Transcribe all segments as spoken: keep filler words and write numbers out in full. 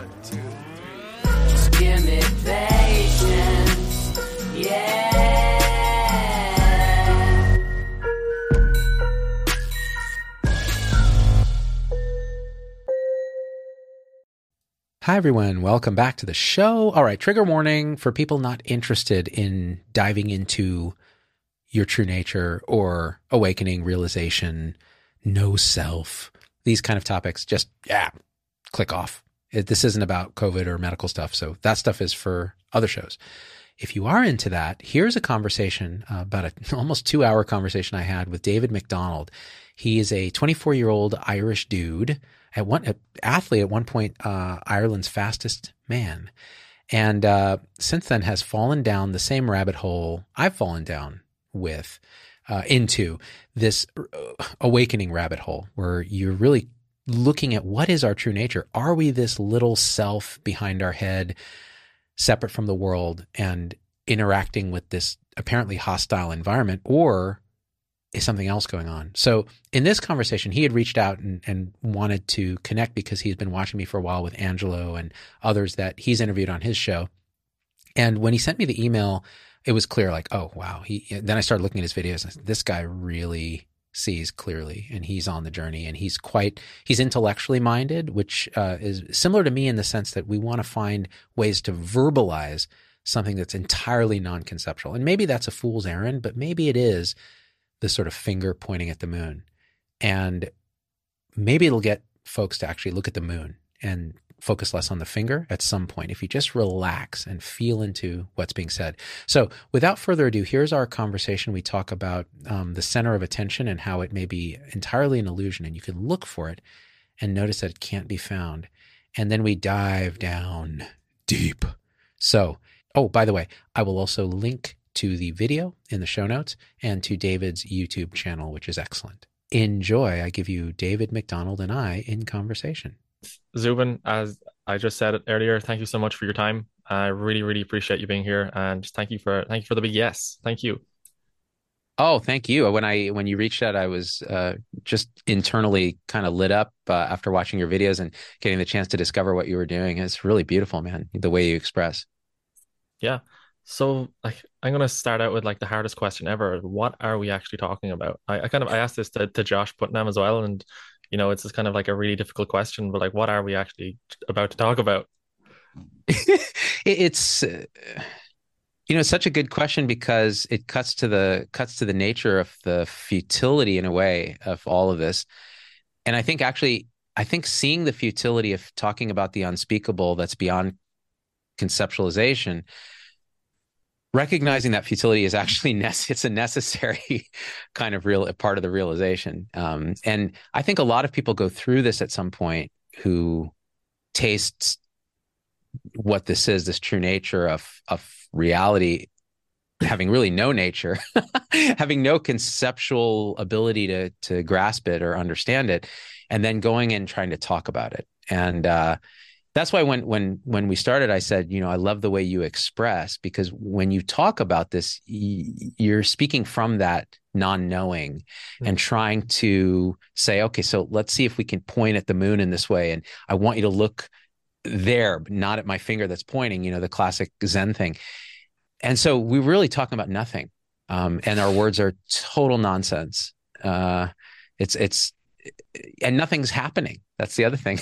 Just give me patience, yeah. Hi, everyone. Welcome back to the show. All right, trigger warning for people not interested in diving into your true nature or awakening, realization, no self, these kind of topics. Just, yeah, click off. It, this isn't about COVID or medical stuff, so that stuff is for other shows. If you are into that, here's a conversation, uh, about an almost two-hour conversation I had with David McDonald. He is a twenty-four-year-old Irish dude, at one an athlete at one point, uh, Ireland's fastest man, and uh, since then has fallen down the same rabbit hole I've fallen down with, uh, into this awakening rabbit hole where you're really looking at what is our true nature. Are we this little self behind our head, separate from the world and interacting with this apparently hostile environment, or is something else going on? So in this conversation, he had reached out and, and wanted to connect because he's been watching me for a while with Angelo and others that he's interviewed on his show. And when he sent me the email, it was clear, like, oh, wow. He, then I started looking at his videos. And this guy really sees clearly, and he's on the journey, and he's quite, he's intellectually minded, which uh, is similar to me in the sense that we want to find ways to verbalize something that's entirely non-conceptual. And maybe that's a fool's errand, but maybe it is this sort of finger pointing at the moon. And maybe it'll get folks to actually look at the moon and focus less on the finger at some point, if you just relax and feel into what's being said. So without further ado, here's our conversation. We talk about um, the center of attention and how it may be entirely an illusion, and you can look for it and notice that it can't be found. And then we dive down deep. So, oh, by the way, I will also link to the video in the show notes and to David's YouTube channel, which is excellent. Enjoy. I give you David McDonald and I in conversation. Zubin, as I just said it earlier, thank you so much for your time. I really, really appreciate you being here, and just thank you for thank you for the big yes. Thank you. Oh, thank you. When I when you reached out, I was uh, just internally kind of lit up uh, after watching your videos and getting the chance to discover what you were doing. It's really beautiful, man, the way you express. Yeah. So, like, I'm gonna start out with like the hardest question ever. What are we actually talking about? I, I kind of I asked this to, to Josh Putnam as well, and you know, it's just kind of like a really difficult question. But like, what are we actually about to talk about? It's uh, you know, such a good question because it cuts to the cuts to the nature of the futility in a way of all of this. And I think actually, I think seeing the futility of talking about the unspeakable that's beyond conceptualization, recognizing that futility is actually nece- it's a necessary kind of real part of the realization. Um, and I think a lot of people go through this at some point who taste what this is, this true nature of of reality, having really no nature, having no conceptual ability to to grasp it or understand it, and then going and trying to talk about it. And uh, that's why when when when we started, I said, you know, I love the way you express, because when you talk about this, you're speaking from that non-knowing mm-hmm. and trying to say, okay, so let's see if we can point at the moon in this way. And I want you to look there, but not at my finger that's pointing, you know, the classic Zen thing. And so we're really talking about nothing. Um, and our words are total nonsense. Uh, it's, it's, and nothing's happening. That's the other thing.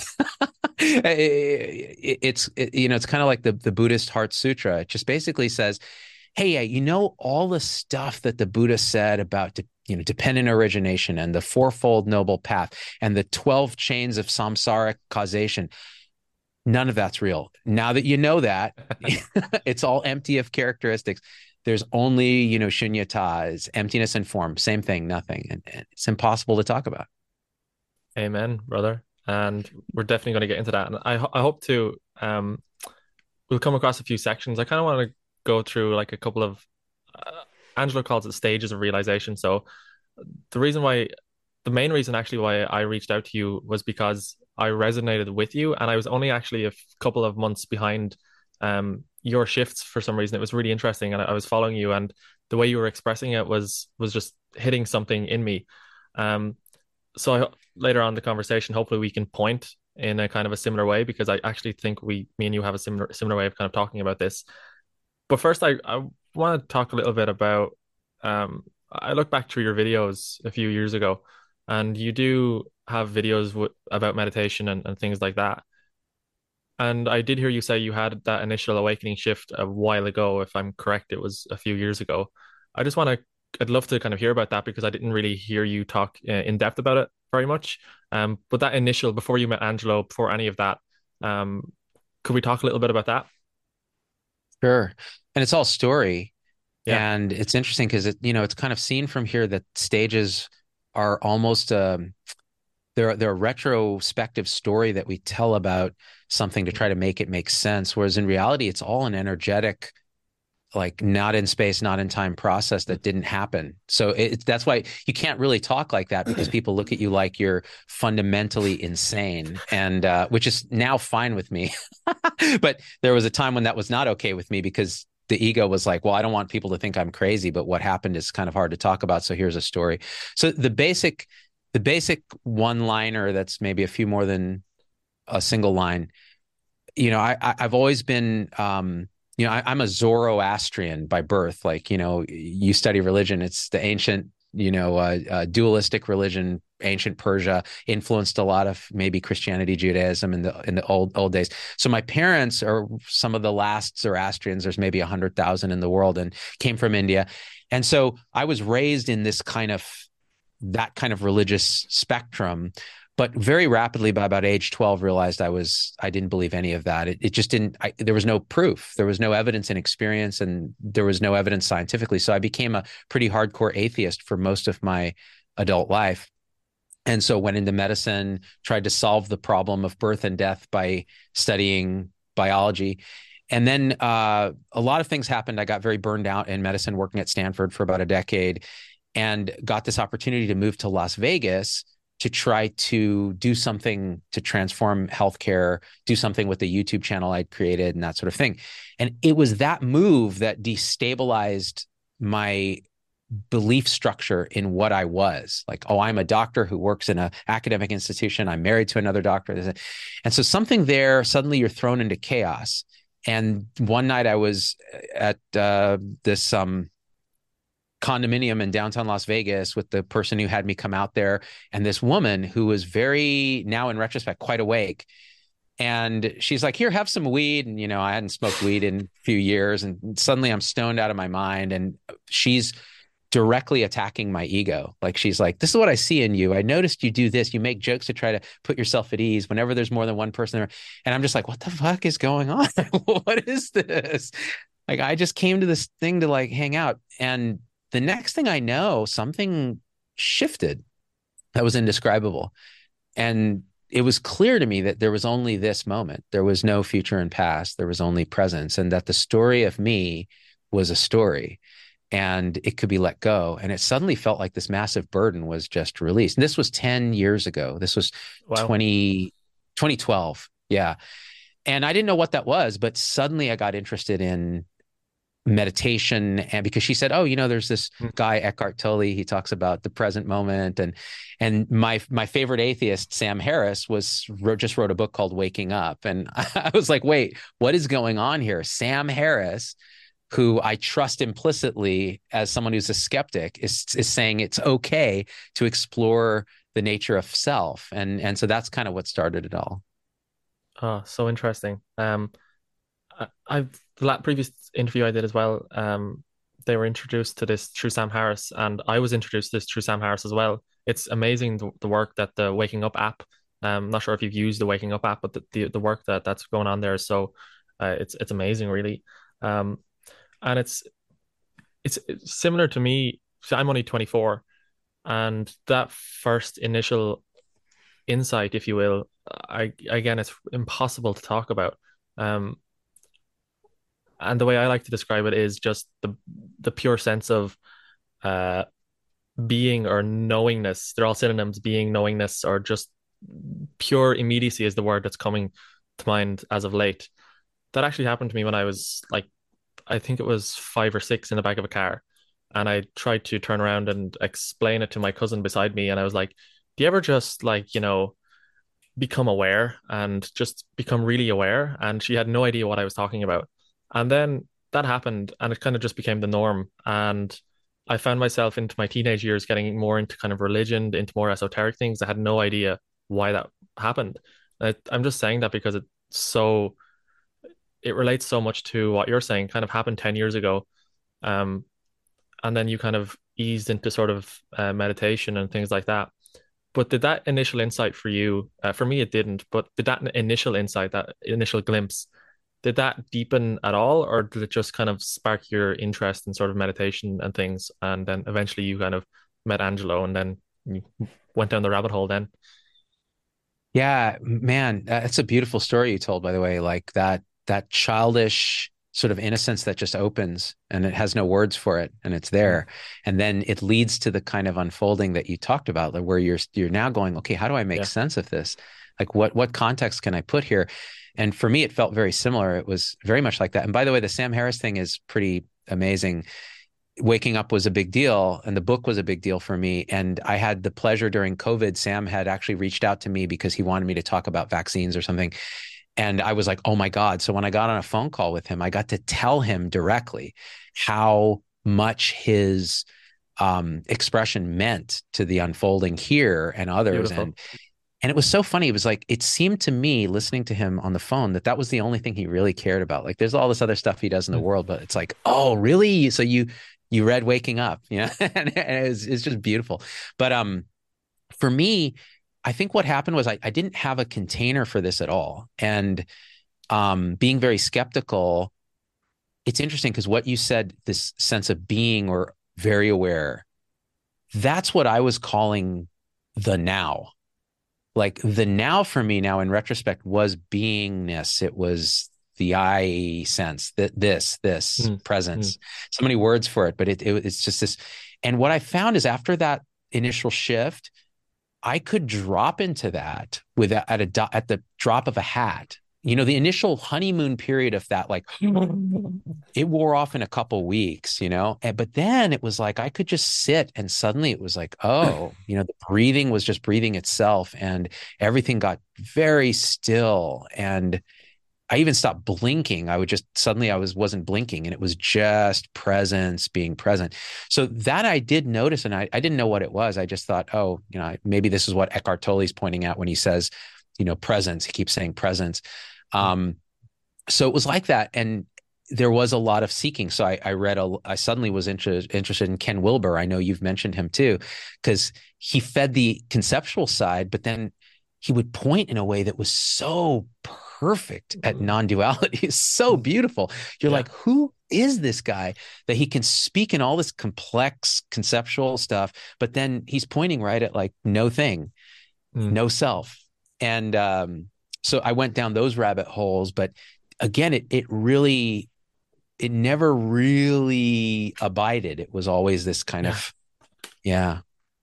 it, it's, it, you know, it's kind of like the, the Buddhist Heart Sutra. It just basically says, hey, you know, all the stuff that the Buddha said about, you know, dependent origination and the fourfold noble path and the twelve chains of samsaric causation, none of that's real. Now that you know that, it's all empty of characteristics. There's only, you know, shunyata, is emptiness and form, same thing, nothing. And, and it's impossible to talk about. Amen, brother. And we're definitely going to get into that. And I, I hope to, um, we'll come across a few sections. I kind of want to go through like a couple of, uh, Angelo calls it stages of realization. So the reason why, the main reason actually why I reached out to you was because I resonated with you, and I was only actually a f- couple of months behind um, your shifts for some reason. It was really interesting, and I, I was following you, and the way you were expressing it was was just hitting something in me. Um, so I, later on in the conversation, hopefully we can point in a kind of a similar way, because I actually think we, me and you have a similar similar way of kind of talking about this. But first, I, I want to talk a little bit about, um, I look back through your videos a few years ago, and you do have videos w about meditation and, and things like that. And I did hear you say you had that initial awakening shift a while ago. If I'm correct, it was a few years ago. I just want to, I'd love to kind of hear about that, because I didn't really hear you talk uh, in depth about it very much. Um, but that initial, before you met Angelo, before any of that, um, could we talk a little bit about that? Sure. And it's all story. Yeah. And it's interesting because it, you know, it's kind of seen from here that stages are almost um they're they're a retrospective story that we tell about something to try to make it make sense. Whereas in reality, it's all an energetic, like not in space, not in time process that didn't happen. So it, that's why you can't really talk like that, because people look at you like you're fundamentally insane, and uh, which is now fine with me. But there was a time when that was not okay with me, because the ego was like, well, I don't want people to think I'm crazy, but what happened is kind of hard to talk about. So here's a story. So the basic, the basic one liner that's maybe a few more than a single line, you know, I, I I've always been, um, you know, I, I'm a Zoroastrian by birth. Like, you know, you study religion, it's the ancient, you know, uh, uh, dualistic religion. Ancient Persia influenced a lot of maybe Christianity, Judaism in the in the old old days. So my parents are some of the last Zoroastrians. There's maybe a hundred thousand in the world, and came from India. And so I was raised in this kind of that kind of religious spectrum, but very rapidly by about age twelve realized I was I didn't believe any of that. It, it just didn't. I, there was no proof. There was no evidence in experience, and there was no evidence scientifically. So I became a pretty hardcore atheist for most of my adult life. And so went into medicine, tried to solve the problem of birth and death by studying biology. And then uh, a lot of things happened. I got very burned out in medicine, working at Stanford for about a decade, and got this opportunity to move to Las Vegas to try to do something to transform healthcare, do something with the YouTube channel I'd created and that sort of thing. And it was that move that destabilized my belief structure in what I was. Like, oh, I'm a doctor who works in an academic institution. I'm married to another doctor. And so something there, suddenly you're thrown into chaos. And one night I was at uh, this um, condominium in downtown Las Vegas with the person who had me come out there, and this woman who was very, now in retrospect, quite awake. And she's like, here, have some weed. And, you know, I hadn't smoked weed in a few years. And suddenly I'm stoned out of my mind. And she's directly attacking my ego. Like, she's like, this is what I see in you. I noticed you do this. You make jokes to try to put yourself at ease whenever there's more than one person there. And I'm just like, what the fuck is going on? What is this? Like, I just came to this thing to like hang out. And the next thing I know, something shifted that was indescribable. And it was clear to me that there was only this moment. There was no future and past. There was only presence, and that the story of me was a story, and it could be let go. And it suddenly felt like this massive burden was just released. And this was ten years ago. This was Wow. twenty, twenty twelve. Yeah. And I didn't know what that was, but suddenly I got interested in meditation. And because she said, oh, you know, there's this guy, Eckhart Tolle, he talks about the present moment. And, and my, my favorite atheist, Sam Harris, was wrote, just wrote a book called Waking Up. And I was like, wait, what is going on here? Sam Harris, who I trust implicitly as someone who's a skeptic, is, is saying it's okay to explore the nature of self. And, and so that's kind of what started it all. Oh, so interesting. Um, I, I've the la- previous interview I did as well. Um, they were introduced to this through Sam Harris, and I was introduced to this through Sam Harris as well. It's amazing the, the work that the Waking Up app. Um, not sure if you've used the Waking Up app, but the the, the work that that's going on there. So, uh, it's it's amazing, really. Um, and it's it's, it's similar to me. So I'm only twenty-four, and that first initial insight, if you will, I again, it's impossible to talk about. Um, and the way I like to describe it is just the the pure sense of uh being or knowingness. They're all synonyms: being, knowingness, or just pure immediacy is the word that's coming to mind as of late. That actually happened to me when I was like, I think it was five or six, in the back of a car, and I tried to turn around and explain it to my cousin beside me, and I was like, do you ever just like, you know, become aware and just become really aware. And she had no idea what I was talking about. And then that happened, and it kind of just became the norm. And I found myself into my teenage years getting more into kind of religion, into more esoteric things. I had no idea why that happened. I, I'm just saying that because it's so, it relates so much to what you're saying, kind of happened ten years ago. Um, and then you kind of eased into sort of uh, meditation and things like that. But did that initial insight for you, uh, for me, it didn't, but did that initial insight, that initial glimpse, did that deepen at all, or did it just kind of spark your interest in sort of meditation and things? And then eventually you kind of met Angelo and then you went down the rabbit hole then? Yeah, man, that's a beautiful story you told, by the way. Like that that childish sort of innocence that just opens and it has no words for it and it's Mm. there. And then it leads to the kind of unfolding that you talked about, like where you're you're now going, okay, how do I make Yeah. sense of this? Like what what context can I put here? And for me, it felt very similar. It was very much like that. And by the way, the Sam Harris thing is pretty amazing. Waking up was a big deal and the book was a big deal for me. And I had the pleasure during COVID, Sam had actually reached out to me because he wanted me to talk about vaccines or something. And I was like, oh my God. So when I got on a phone call with him, I got to tell him directly how much his um, expression meant to the unfolding here and others. Beautiful. And and it was so funny. It was like, it seemed to me listening to him on the phone that that was the only thing he really cared about. Like there's all this other stuff he does in the Mm. world, but it's like, oh, really? So you, you read Waking Up, you know, and it's, it's just beautiful. But um, for me, I think what happened was I, I didn't have a container for this at all. And um, being very skeptical, it's interesting because what you said, this sense of being or very aware, that's what I was calling the now. Like the now for me now in retrospect was beingness. It was the I sense, that this, this Mm. Mm. presence, so many words for it, but it, it it's just this. And what I found is after that initial shift, I could drop into that with at a at the drop of a hat. You know, the initial honeymoon period of that, like it wore off in a couple weeks, you know, and, but then it was like I could just sit and suddenly it was like, oh, you know, the breathing was just breathing itself and everything got very still. And I even stopped blinking. I would just suddenly I was wasn't blinking and it was just presence being present. So that I did notice and I, I didn't know what it was. I just thought, oh, you know, maybe this is what Eckhart Tolle's pointing out when he says, you know, presence. He keeps saying presence. Mm. Um, so it was like that. And there was a lot of seeking. So I, I read, a, I suddenly was inter- interested in Ken Wilber. I know you've mentioned him too, because he fed the conceptual side, but then he would point in a way that was so perfect at non-duality. It's so beautiful. You're Yeah. like, who is this guy that he can speak in all this complex conceptual stuff, but then he's pointing right at like no thing, Mm. no self. And um, so I went down those rabbit holes, but again, it it really it never really abided. It was always this kind Yeah. of, yeah.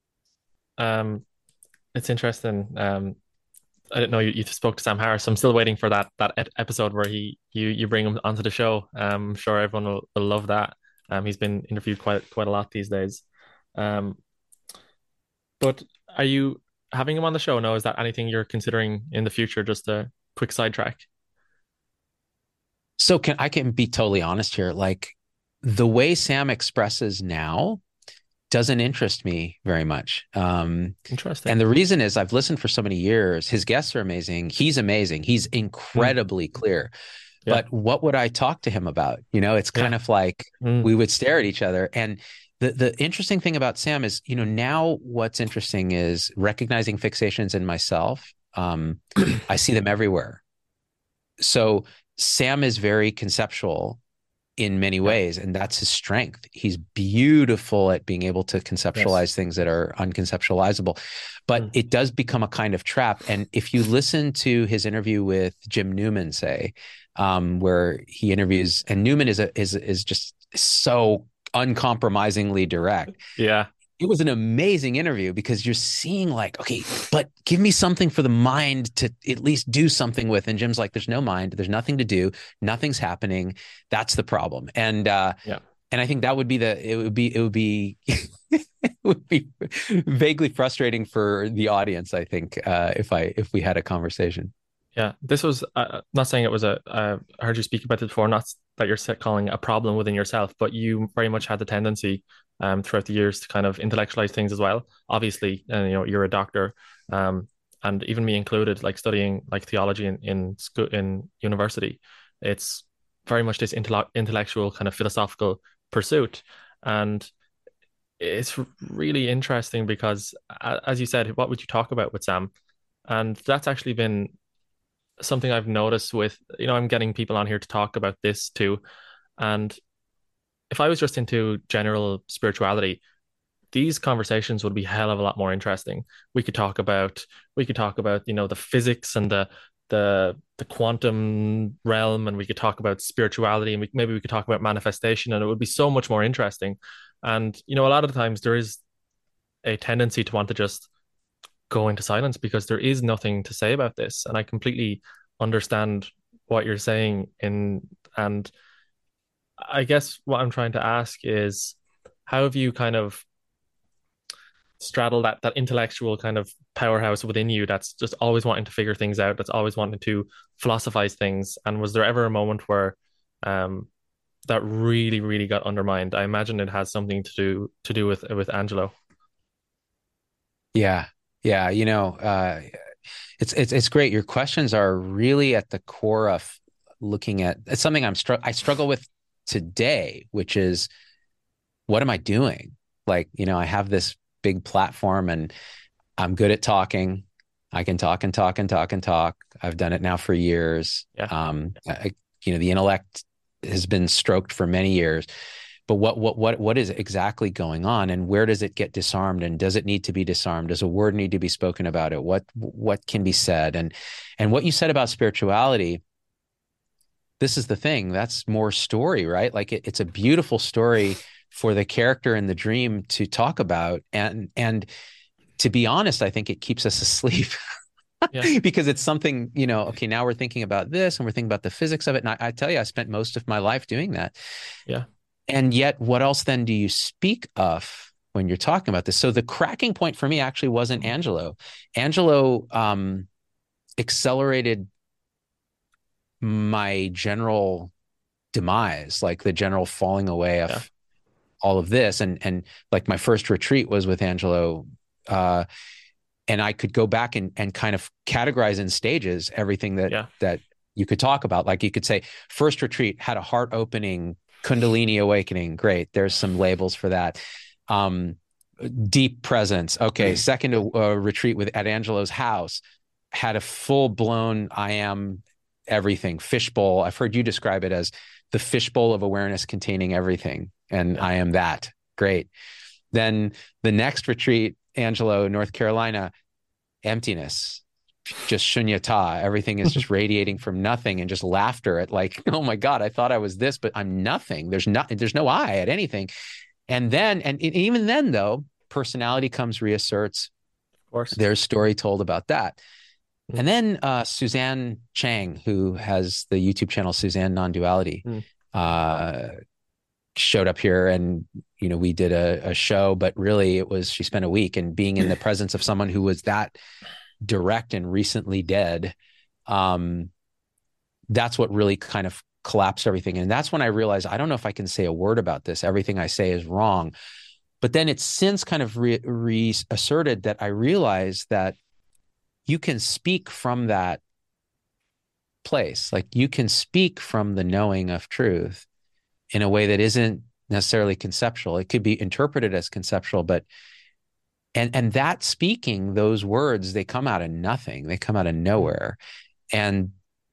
Um, it's interesting. Um, I didn't know you, you spoke to Sam Harris. I'm still waiting for that that ed- episode where he you you bring him onto the show. Um, I'm sure everyone will, will love that. Um, he's been interviewed quite quite a lot these days. Um, but are you having him on the show now? Is that anything you're considering in the future? Just a quick sidetrack. So can I can be totally honest here. Like the way Sam expresses now doesn't interest me very much. Um, Interesting. and the reason is I've listened for so many years. His guests are amazing. He's amazing. He's Mm. incredibly clear. Yeah. But what would I talk to him about? You know, it's kind Yeah. of like Mm. we would stare at each other. And the the interesting thing about Sam is, you know, now what's interesting is recognizing fixations in myself. Um, I see them everywhere. So Sam is very conceptual in many Yeah. ways, and that's his strength. He's beautiful at being able to conceptualize Yes. things that are unconceptualizable, but Mm. it does become a kind of trap. And if you listen to his interview with Jim Newman, say, um, where he interviews, and Newman is a is is just so uncompromisingly direct. Yeah. It was an amazing interview because you're seeing like, okay, but give me something for the mind to at least do something with. And Jim's like, there's no mind, there's nothing to do, nothing's happening. That's the problem. And uh, Yeah. and I think that would be the it would be it would be it would be vaguely frustrating for the audience, I think, uh, if I if we had a conversation. Yeah, this was uh, not saying it was a. Uh, I heard you speak about it before. Not that you're sa- calling it a problem within yourself, but you very much had the tendency um, throughout the years to kind of intellectualize things as well. Obviously, uh, you know, you're a doctor, um, and even me included, like studying like theology in in school in university, it's very much this intellect intellectual kind of philosophical pursuit, and it's really interesting because, a- as you said, what would you talk about with Sam? And that's actually been something I've noticed with, you know, I'm getting people on here to talk about this too. And if I was just into general spirituality, these conversations would be hell of a lot more interesting. We could talk about we could talk about, you know, the physics and the the the quantum realm, and we could talk about spirituality, and we, maybe we could talk about manifestation, and it would be so much more interesting. And you know, a lot of the times there is a tendency to want to just go into silence because there is nothing to say about this. And I completely understand what you're saying in and I guess what I'm trying to ask is how have you kind of straddled that that intellectual kind of powerhouse within you that's just always wanting to figure things out, that's always wanting to philosophize things? And was there ever a moment where um that really, really got undermined? I imagine it has something to do to do with with Angelo. Yeah. Yeah. You know, uh, it's it's it's great. Your questions are really at the core of looking at it's something I'm str I struggle with today, which is what am I doing? Like, you know, I have this big platform and I'm good at talking. I can talk and talk and talk and talk. I've done it now for years. Yeah. Um, I, you know, the intellect has been stroked for many years. But what what what what is exactly going on, and where does it get disarmed, and does it need to be disarmed? Does a word need to be spoken about it? What what can be said? And and what you said about spirituality, this is the thing. That's more story, right? Like it, it's a beautiful story for the character in the dream to talk about, and and to be honest, I think it keeps us asleep. Yeah. Because it's something, you know, okay, now we're thinking about this and we're thinking about the physics of it. And I, I tell you, I spent most of my life doing that. Yeah. And yet, what else then do you speak of when you're talking about this? So the cracking point for me actually wasn't Angelo. Angelo um, accelerated my general demise, like the general falling away of Yeah. all of this. And and like my first retreat was with Angelo. Uh, and I could go back and and kind of categorize in stages everything that Yeah. that you could talk about. Like you could say, first retreat had a heart opening Kundalini awakening. Great. There's some labels for that. Um, deep presence. Okay. Second uh, retreat with at Angelo's house had a full blown I am everything fishbowl. I've heard you describe it as the fishbowl of awareness containing everything. And Yeah. I am that. Great. Then the next retreat, Angelo, North Carolina, emptiness, just shunyata. Everything is just radiating from nothing, and just laughter at like, oh my God, I thought I was this, but I'm nothing. There's not, there's no I at anything. And then, and even then though, personality comes, reasserts. Of course. There's story told about that. Mm. And then uh, Suzanne Chang, who has the YouTube channel Suzanne Non-Duality, Mm. uh, showed up here, and you know we did a, a show, but really it was she spent a week, and being in the presence of someone who was that direct and recently dead, um, that's what really kind of collapsed everything. And that's when I realized I don't know if I can say a word about this. Everything I say is wrong. But then it's since kind of re- reasserted that I realized that you can speak from that place. Like you can speak from the knowing of truth in a way that isn't necessarily conceptual. It could be interpreted as conceptual, but and and that speaking, those words, they come out of nothing. They come out of nowhere. And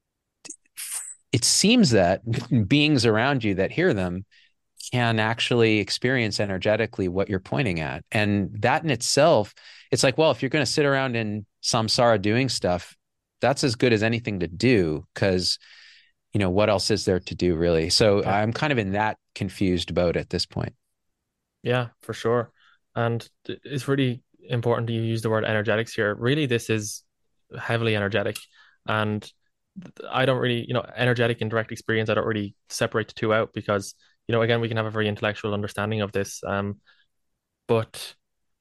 it seems that beings around you that hear them can actually experience energetically what you're pointing at. And that in itself, it's like, well, if you're going to sit around in samsara doing stuff, that's as good as anything to do, because you know, what else is there to do really? So Yeah. I'm kind of in that confused boat at this point. Yeah, for sure. And it's really important to use the word energetics here. Really, this is heavily energetic. And I don't really, you know, energetic and direct experience, I don't really separate the two out because, you know, again, we can have a very intellectual understanding of this. Um, but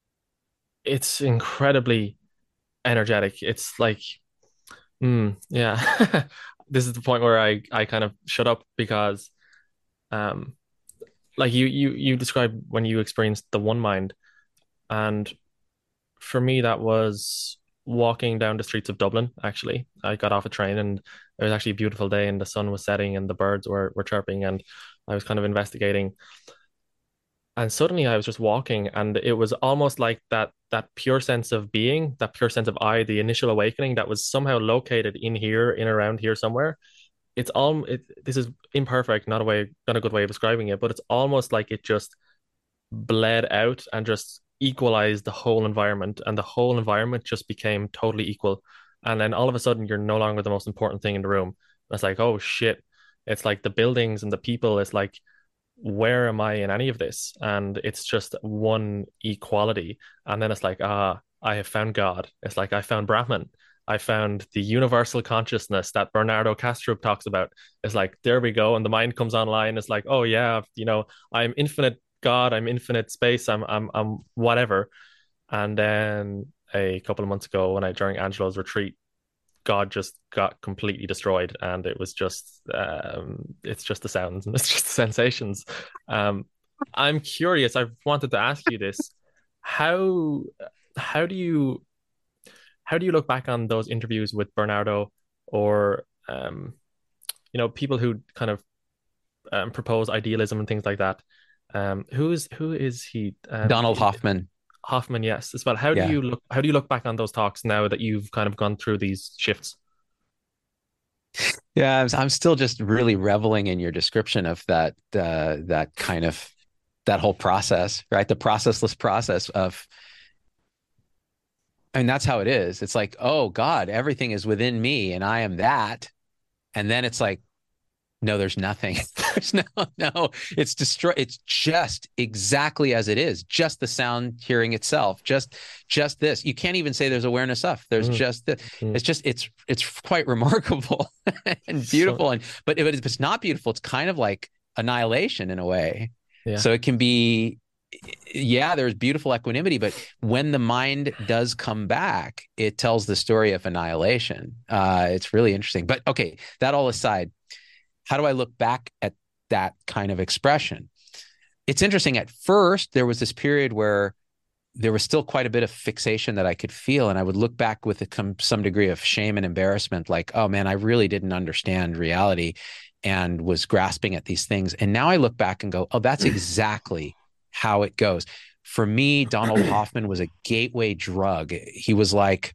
it's incredibly energetic. It's like, mm, yeah. This is the point where I I kind of shut up because um like you you you described when you experienced the one mind, and for me that was walking down the streets of Dublin. Actually, I got off a train and it was actually a beautiful day and the sun was setting and the birds were were chirping, and I was kind of investigating, and suddenly I was just walking and it was almost like that that pure sense of being, that pure sense of I, the initial awakening that was somehow located in here, in around here somewhere. It's all it, this is imperfect, not a way, not a good way of describing it, but it's almost like it just bled out and just equalized the whole environment, and the whole environment just became totally equal. And then all of a sudden, you're no longer the most important thing in the room. It's like, oh shit. It's like the buildings and the people. It's like, where am I in any of this? And it's just one equality. And then it's like, ah, I have found God. It's like I found Brahman. I found the universal consciousness that Bernardo Kastrup talks about. It's like, there we go. And the mind comes online. It's like, oh yeah, you know, I'm infinite God, I'm infinite space, I'm I'm I'm whatever. And then a couple of months ago, when I during Angelo's retreat, God just got completely destroyed, and it was just um, it's just the sounds and it's just the sensations. Um, I'm curious. I've wanted to ask you this: how how do you how do you look back on those interviews with Bernardo, or um, you know, people who kind of um, propose idealism and things like that? Um, who is who is he? Um, Donald Hoffman. Hoffman, yes, as well. How do Yeah. you look? How do you look back on those talks now that you've kind of gone through these shifts? Yeah, I'm, I'm still just really reveling in your description of that uh, that kind of that whole process, right? The processless process of, and that's how it is. It's like, oh God, everything is within me and I am that. And then it's like, no, there's nothing. There's no, no, it's destroy. It's just exactly as it is. Just the sound hearing itself. Just, just this. You can't even say there's awareness of. There's Mm, just this. mm. It's just, it's, it's quite remarkable and So, beautiful. And, but if it's not beautiful, it's kind of like annihilation in a way. yeah, So it can be, yeah, there's beautiful equanimity, but when the mind does come back, it tells the story of annihilation. Uh, it's really interesting. But okay, that all aside, how do I look back at that kind of expression? It's interesting. At first, there was this period where there was still quite a bit of fixation that I could feel. And I would look back with a, some degree of shame and embarrassment, like, oh man, I really didn't understand reality and was grasping at these things. And now I look back and go, oh, that's exactly how it goes. For me, Donald Hoffman was a gateway drug. He was like,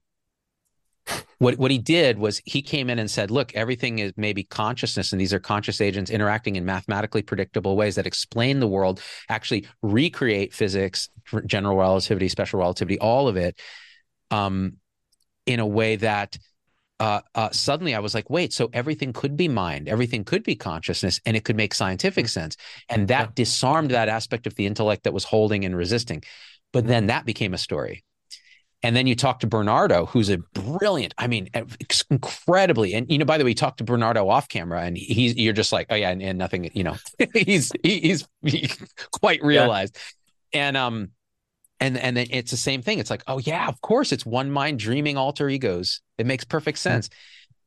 what what he did was he came in and said, look, everything is maybe consciousness, and these are conscious agents interacting in mathematically predictable ways that explain the world, actually recreate physics, general relativity, special relativity, all of it, um, in a way that uh, uh, suddenly I was like, wait, so everything could be mind, everything could be consciousness, and it could make scientific mm, sense. And yeah, that disarmed that aspect of the intellect that was holding and resisting. But mm, then that became a story. And then you talk to Bernardo, who's a brilliant, I mean, incredibly. And, you know, by the way, you talk to Bernardo off camera and he's, you're just like, oh yeah. And, and nothing, you know, he's, he, he's he quite yeah, realized. And, um, and, and then it's the same thing. It's like, oh yeah, of course it's one mind dreaming alter egos. It makes perfect mm, sense.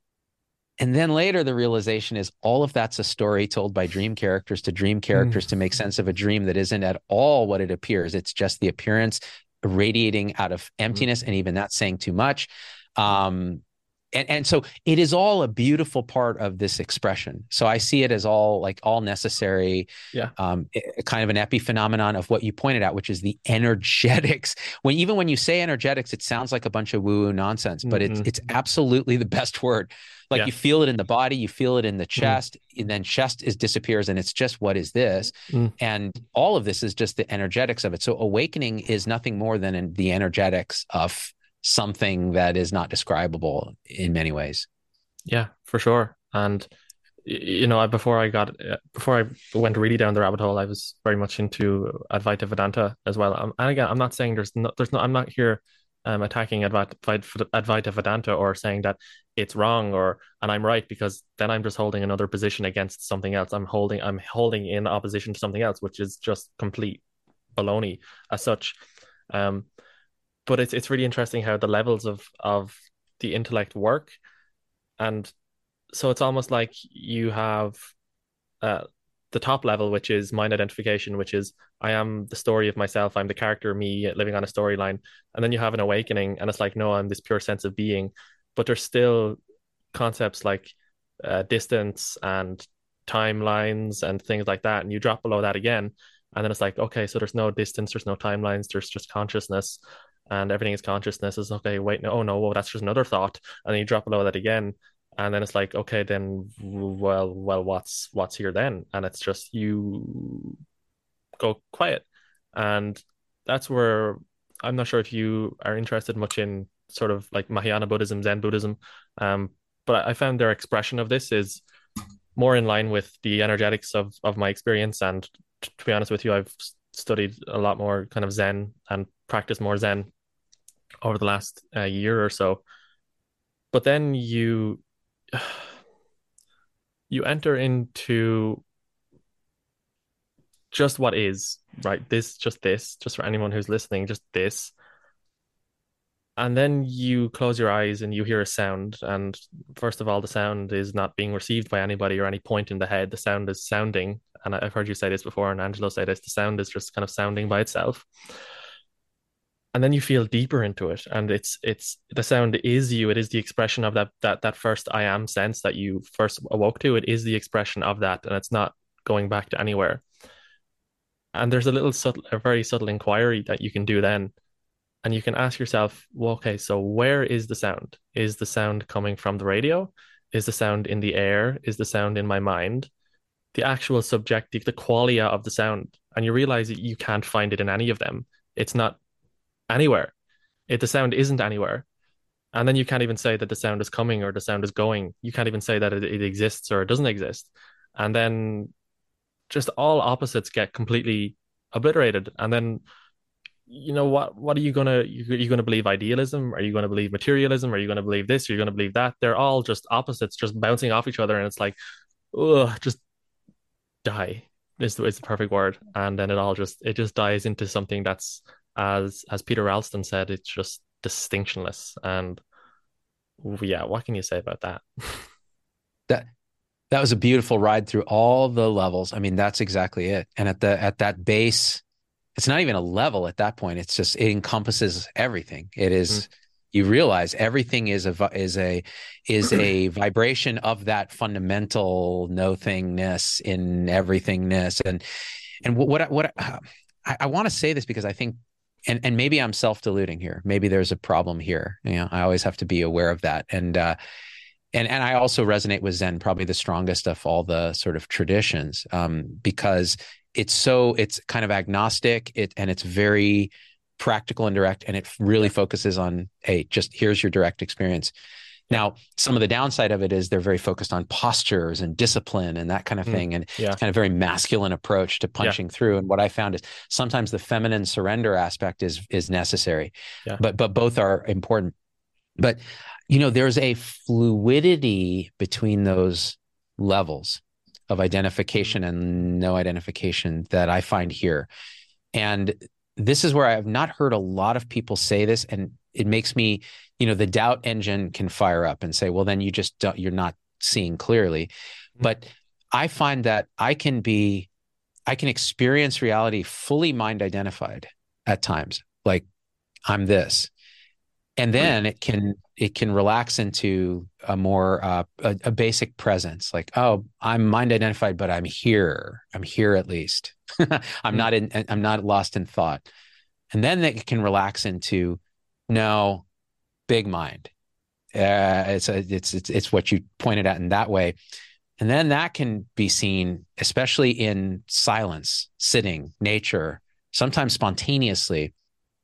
And then later the realization is all of that's a story told by dream characters to dream mm, characters to make sense of a dream that isn't at all what it appears. It's just the appearance radiating out of mm, emptiness, and even that's saying too much. Um, and, and so it is all a beautiful part of this expression. So I see it as all like all necessary, yeah, um, kind of an epiphenomenon of what you pointed out, which is the energetics. When even when you say energetics, it sounds like a bunch of woo-woo nonsense, but mm, it's mm, it's absolutely the best word. Like yeah, you feel it in the body, you feel it in the mm, chest, and then chest is disappears, and it's just what is this? mm, And all of this is just the energetics of it. So awakening is nothing more than the energetics of something that is not describable in many ways. yeah, for sure. And you know, before I got before I went really down the rabbit hole, I was very much into Advaita Vedanta as well. Um, and again, I'm not saying there's no, there's no, I'm not here um, attacking Advaita, Advaita Vedanta or saying that it's wrong or and I'm right, because then I'm just holding another position against something else. I'm holding I'm holding in opposition to something else, which is just complete baloney as such. Um, but it's it's really interesting how the levels of of the intellect work. And so it's almost like you have uh, the top level, which is mind identification, which is I am the story of myself. I'm the character, me living on a storyline. And then you have an awakening, and it's like, no, I'm this pure sense of being. But there's still concepts like uh, distance and timelines and things like that. And you drop below that again. And then it's like, okay, so there's no distance, there's no timelines, there's just consciousness, and everything is consciousness. Is okay, wait, no, oh no, well, that's just another thought. And then you drop below that again, and then it's like, okay, then well, well, what's what's here then? And it's just you go quiet, and that's where I'm not sure if you are interested much in sort of like Mahayana Buddhism, Zen Buddhism, um, but I found their expression of this is more in line with the energetics of of my experience. And to be honest with you, I've studied a lot more kind of Zen and practiced more Zen over the last uh, year or so. But then you you enter into just what is, right? This, just this, just for anyone who's listening, just this. And then you close your eyes and you hear a sound. And first of all, the sound is not being received by anybody or any point in the head. The sound is sounding. And I've heard you say this before, and Angelo say this, the sound is just kind of sounding by itself. And then you feel deeper into it. And it's it's the sound is you. It is the expression of that that that first I am sense that you first awoke to. It is the expression of that. And it's not going back to anywhere. And there's a little subtle, a very subtle inquiry that you can do then. And you can ask yourself, well, okay, so where is the sound? Is the sound coming from the radio? Is the sound in the air? Is the sound in my mind? The actual subjective, the qualia of the sound. And you realize that you can't find it in any of them. It's not anywhere. It, the sound isn't anywhere. And then you can't even say that the sound is coming or the sound is going. You can't even say that it, it exists or it doesn't exist. And then just all opposites get completely obliterated. And then you know what what are you gonna you, are you gonna believe idealism? Are you gonna believe materialism? Are you gonna believe this? Are you gonna believe that? They're all just opposites, just bouncing off each other, and it's like, ugh, just die is the, is the perfect word. And then it all just it just dies into something that's, as as Peter Ralston said, it's just distinctionless. And yeah, what can you say about that? That that was a beautiful ride through all the levels. I mean, that's exactly it. And at the at that base, it's not even a level at that point. It's just, it encompasses everything. It is, mm. you realize everything is a, is a, is a vibration of that fundamental no thingness in everythingness. And, and what, what, what I, I want to say this because I think, and, and maybe I'm self-deluding here. Maybe there's a problem here. You know, I always have to be aware of that. And, uh, and, and I also resonate with Zen, probably the strongest of all the sort of traditions, um, because it's so it's kind of agnostic, it and it's very practical and direct, and it really focuses on, hey, just here's your direct experience. Now, some of the downside of it is they're very focused on postures and discipline and that kind of thing, and yeah. it's kind of very masculine approach to punching yeah. through. And what I found is sometimes the feminine surrender aspect is is necessary, yeah. but but both are important. But you know, there's a fluidity between those levels of identification and no identification that I find here. And this is where I have not heard a lot of people say this. And it makes me, you know, the doubt engine can fire up and say, well, then you just don't, you're not seeing clearly. Mm-hmm. But I find that I can be, I can experience reality fully mind identified at times. Like I'm this. And then it can it can relax into a more uh, a, a basic presence, like, oh, I'm mind identified, but I'm here. I'm here at least. I'm mm-hmm. not in. I'm not lost in thought. And then it can relax into, no, big mind. Uh, it's a, it's it's it's what you pointed at in that way, and then that can be seen, especially in silence, sitting, nature, sometimes spontaneously.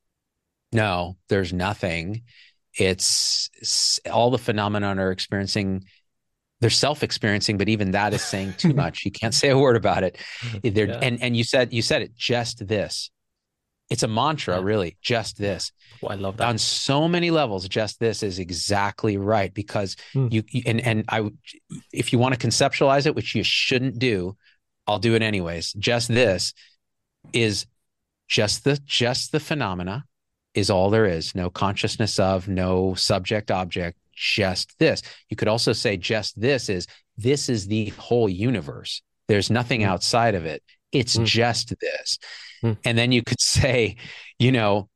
No, there's nothing. It's, it's all the phenomenon are experiencing, they're self-experiencing, but even that is saying too much. You can't say a word about it. They're, yeah. And and you said you said it, just this. It's a mantra, yeah. really, just this. Oh, I love that. On so many levels, just this is exactly right, because mm. you and and I, if you want to conceptualize it, which you shouldn't do, I'll do it anyways. Just this is just the just the phenomena. is all there is. No consciousness of, no subject object, just this. You could also say just this is, this is the whole universe. There's nothing mm. outside of it. It's mm. just this. Mm. And then you could say, you know,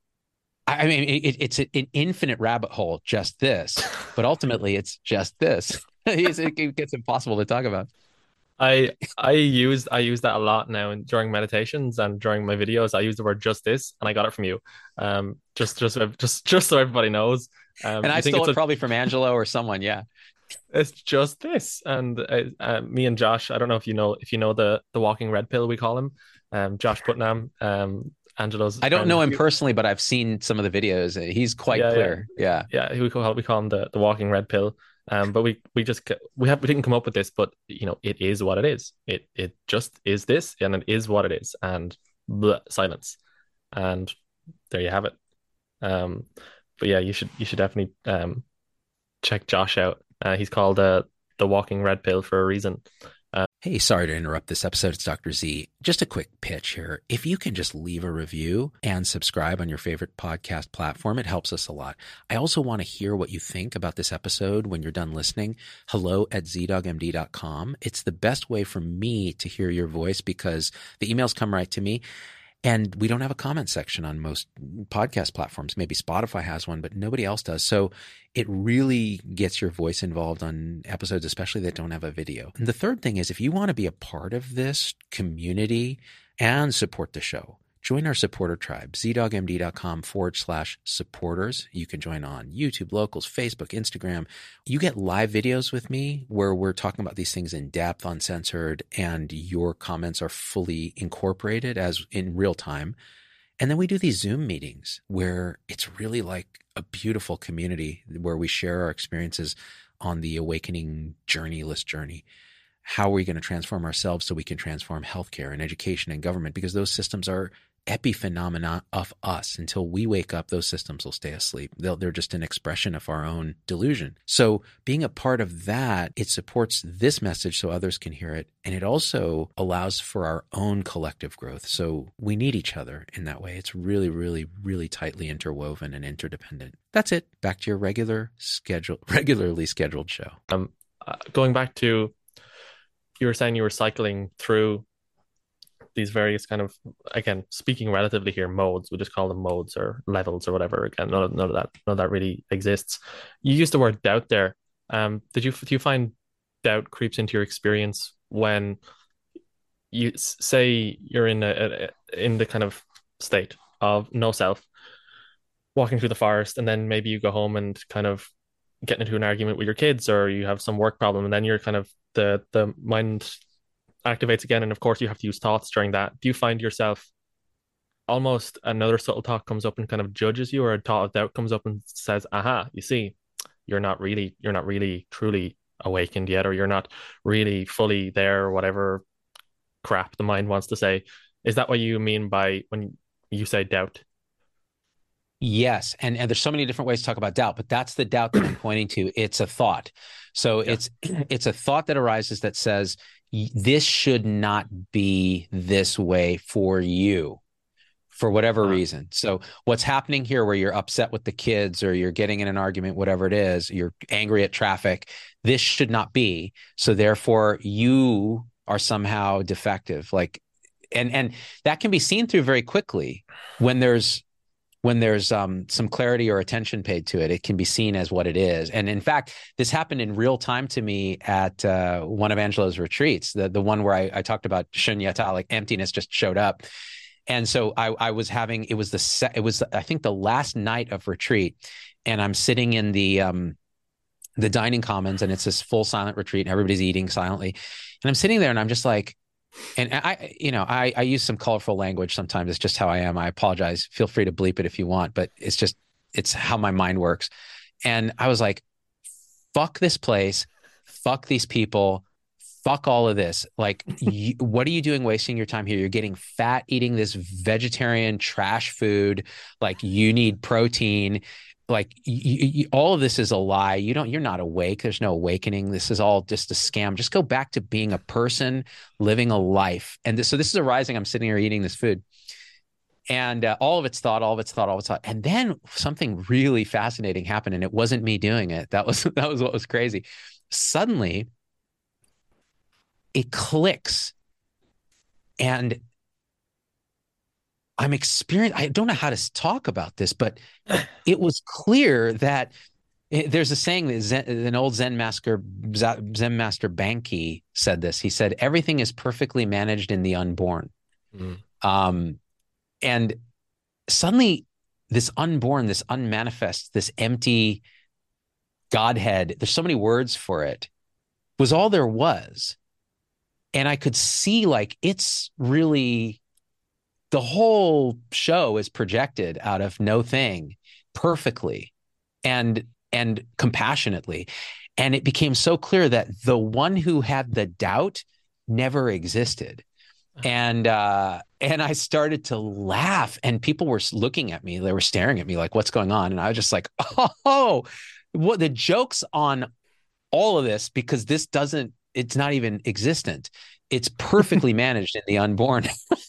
I mean, it, it's an infinite rabbit hole, just this, but ultimately it's just this. It gets impossible to talk about. I I use I use that a lot now and during meditations and during my videos. I use the word just this, and I got it from you. Um, just just just just so everybody knows. Um, and I stole it a, probably from Angelo or someone. Yeah, it's just this. And uh, uh, me and Josh, I don't know if you know if you know the the walking red pill, we call him. Um, Josh Putnam. Um. Angelo's I don't friend. know him personally, but I've seen some of the videos. He's quite yeah, clear. Yeah. Yeah. Yeah. We call we call him the, the walking red pill. Um, but we we just we have we didn't come up with this, but you know, it is what it is. It it just is this, and it is what it is. And bleh, silence. And there you have it. Um, but yeah, you should you should definitely um check Josh out. Uh, he's called uh, the walking red pill for a reason. Hey, sorry to interrupt this episode. It's Doctor Z. Just a quick pitch here. If you can just leave a review and subscribe on your favorite podcast platform, it helps us a lot. I also want to hear what you think about this episode when you're done listening. Hello at z dog m d dot com. It's the best way for me to hear your voice because the emails come right to me. And we don't have a comment section on most podcast platforms. Maybe Spotify has one, but nobody else does. So it really gets your voice involved on episodes, especially that don't have a video. And the third thing is if you want to be a part of this community and support the show, join our supporter tribe, z dog m d dot com forward slash supporters. You can join on YouTube, Locals, Facebook, Instagram. You get live videos with me where we're talking about these things in depth, uncensored, and your comments are fully incorporated as in real time. And then we do these Zoom meetings where it's really like a beautiful community where we share our experiences on the awakening journeyless journey. How are we going to transform ourselves so we can transform healthcare and education and government? Because those systems are epiphenomena of us. Until we wake up, those systems will stay asleep. They'll, they're just an expression of our own delusion. So being a part of that, it supports this message so others can hear it. And it also allows for our own collective growth. So we need each other in that way. It's really, really, really tightly interwoven and interdependent. That's it. Back to your regular schedule, regularly scheduled show. Um, uh, going back to, you were saying you were cycling through these various kind of, again, speaking relatively here, modes, we just call them modes or levels or whatever. Again, none of, none of that, none of that really exists. You used the word doubt there. Um, did you, do you find doubt creeps into your experience when you say you're in a, a in the kind of state of no self, walking through the forest, and then maybe you go home and kind of get into an argument with your kids, or you have some work problem, and then you're kind of the the mind activates again, and of course you have to use thoughts during that. Do you find yourself almost another subtle thought comes up and kind of judges you, or a thought of doubt comes up and says, aha, you see, you're not really you're not really truly awakened yet, or you're not really fully there, or whatever crap the mind wants to say? Is that what you mean by when you say doubt? Yes. And, and there's so many different ways to talk about doubt, but that's the doubt that I'm pointing to. It's a thought. So yeah. it's it's a thought that arises that says, this should not be this way for you for whatever uh-huh. reason. So what's happening here where you're upset with the kids or you're getting in an argument, whatever it is, you're angry at traffic, this should not be. So therefore you are somehow defective. Like, and, and that can be seen through very quickly when there's when there's um, some clarity or attention paid to it. It can be seen as what it is. And in fact, this happened in real time to me at uh, one of Angelo's retreats, the the one where I, I talked about shunyata, like emptiness just showed up. And so I, I was having, it was the, se- it was, I think the last night of retreat, and I'm sitting in the, um, the dining commons, and it's this full silent retreat and everybody's eating silently. And I'm sitting there and I'm just like, and I, you know, I, I use some colorful language sometimes. It's just how I am. I apologize. Feel free to bleep it if you want, but it's just, it's how my mind works. And I was like, fuck this place. Fuck these people. Fuck all of this. Like, you, what are you doing wasting your time here? You're getting fat eating this vegetarian trash food. Like, you need protein. Like, you, you, all of this is a lie. You don't, you're not awake. There's no awakening. This is all just a scam. Just go back to being a person living a life. And this, so this is arising. I'm sitting here eating this food. And uh, all of its thought, all of its thought, all of its thought. And then something really fascinating happened, and it wasn't me doing it. That was that was what was crazy. Suddenly, it clicks, and I'm experiencing. I don't know how to talk about this, but it was clear that it, there's a saying that Zen, an old Zen master, Zen master Banki said this. He said, "Everything is perfectly managed in the unborn." Mm. Um, And suddenly this unborn, this unmanifest, this empty Godhead, there's so many words for it, was all there was. And I could see like it's really, the whole show is projected out of no thing perfectly and and compassionately. And it became so clear that the one who had the doubt never existed. And uh, and I started to laugh, and people were looking at me. They were staring at me like, "What's going on?" And I was just like, "Oh, what the joke's on all of this, because this doesn't. It's not even existent. It's perfectly managed in the unborn."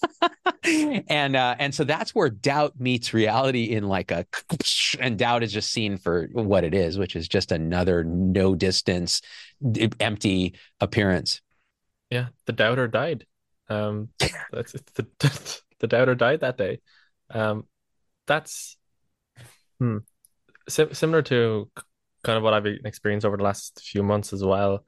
and uh, and so that's where doubt meets reality in like a, and doubt is just seen for what it is, which is just another no distance, empty appearance. Yeah, the doubter died. Um, that's the the doubter died that day. Um, that's hmm, sim similar to kind of what I've experienced over the last few months as well.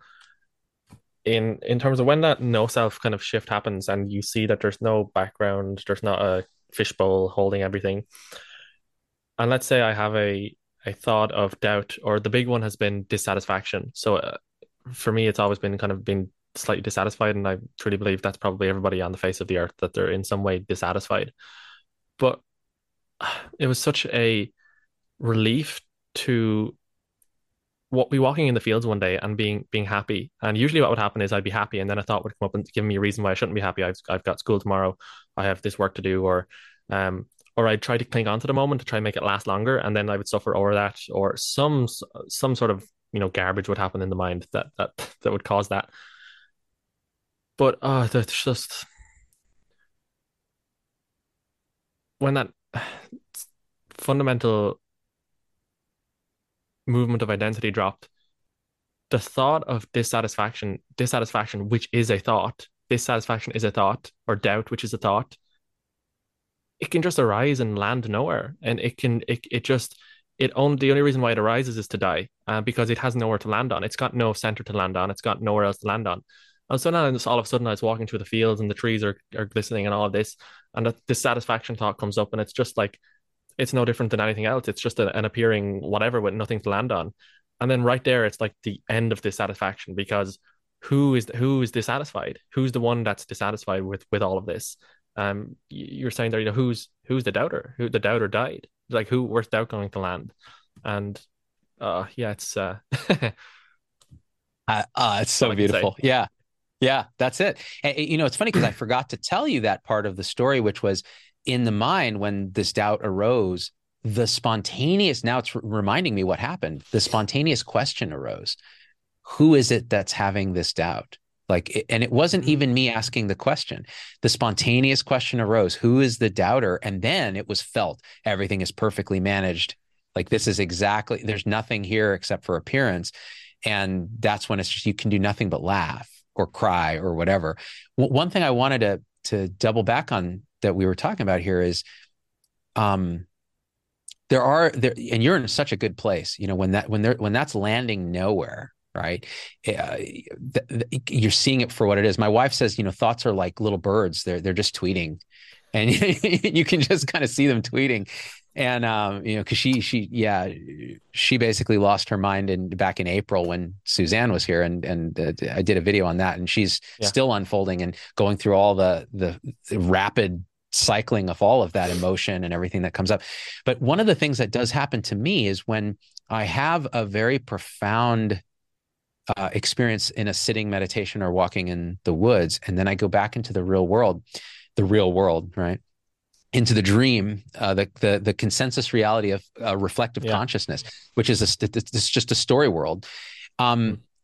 In in terms of when that no self kind of shift happens, and you see that there's no background, there's not a fishbowl holding everything. And let's say I have a a thought of doubt, or the big one has been dissatisfaction. So uh, for me, it's always been kind of been slightly dissatisfied, and I truly believe that's probably everybody on the face of the earth, that they're in some way dissatisfied. But it was such a relief to what be walking in the fields one day and being being happy. And usually what would happen is I'd be happy, and then a thought would come up and give me a reason why I shouldn't be happy. I've I've got school tomorrow, I have this work to do, or um or I'd try to cling on to the moment to try and make it last longer, and then I would suffer over that, or some some sort of, you know, garbage would happen in the mind that that that would cause that. But uh, there's just when that fundamental movement of identity dropped, the thought of dissatisfaction, dissatisfaction, which is a thought, dissatisfaction is a thought, or doubt, which is a thought, it can just arise and land nowhere. And it can, it, it just, it only, the only reason why it arises is to die, uh, because it has nowhere to land on. It's got no center to land on. It's got nowhere else to land on. And so now all of a sudden I was walking through the fields and the trees are, are glistening and all of this. And that dissatisfaction thought comes up, and it's just like, it's no different than anything else. It's just a, an appearing whatever with nothing to land on. And then right there, it's like the end of dissatisfaction, because who is who is dissatisfied? Who's the one that's dissatisfied with with all of this? Um, you're saying there, you know, who's who's the doubter? Who the doubter died? Like, who where's doubt going to land? And uh, yeah, it's uh, uh, uh it's so beautiful. Yeah. Yeah, that's it. And, you know, it's funny because I forgot to tell you that part of the story, which was in the mind when this doubt arose, the spontaneous, now it's reminding me what happened. The spontaneous question arose. Who is it that's having this doubt? Like, and it wasn't even me asking the question. The spontaneous question arose. Who is the doubter? And then it was felt. Everything is perfectly managed. Like, this is exactly, there's nothing here except for appearance. And that's when it's just, you can do nothing but laugh or cry or whatever. One thing I wanted to to double back on that we were talking about here is, um, there are there, and you're in such a good place, you know, when that when there when that's landing nowhere, right? Uh, th- th- you're seeing it for what it is. My wife says, you know, thoughts are like little birds; they're they're just tweeting, and you can just kind of see them tweeting. And, um, you know, cause she, she, yeah, she basically lost her mind in back in April when Suzanne was here, and, and uh, I did a video on that, and she's yeah. still unfolding and going through all the, the, the rapid cycling of all of that emotion and everything that comes up. But one of the things that does happen to me is when I have a very profound uh, experience in a sitting meditation or walking in the woods, and then I go back into the real world, the real world, right? Into the dream, uh, the, the the consensus reality of uh, reflective yeah. consciousness, which is a, it's just a story world. Um,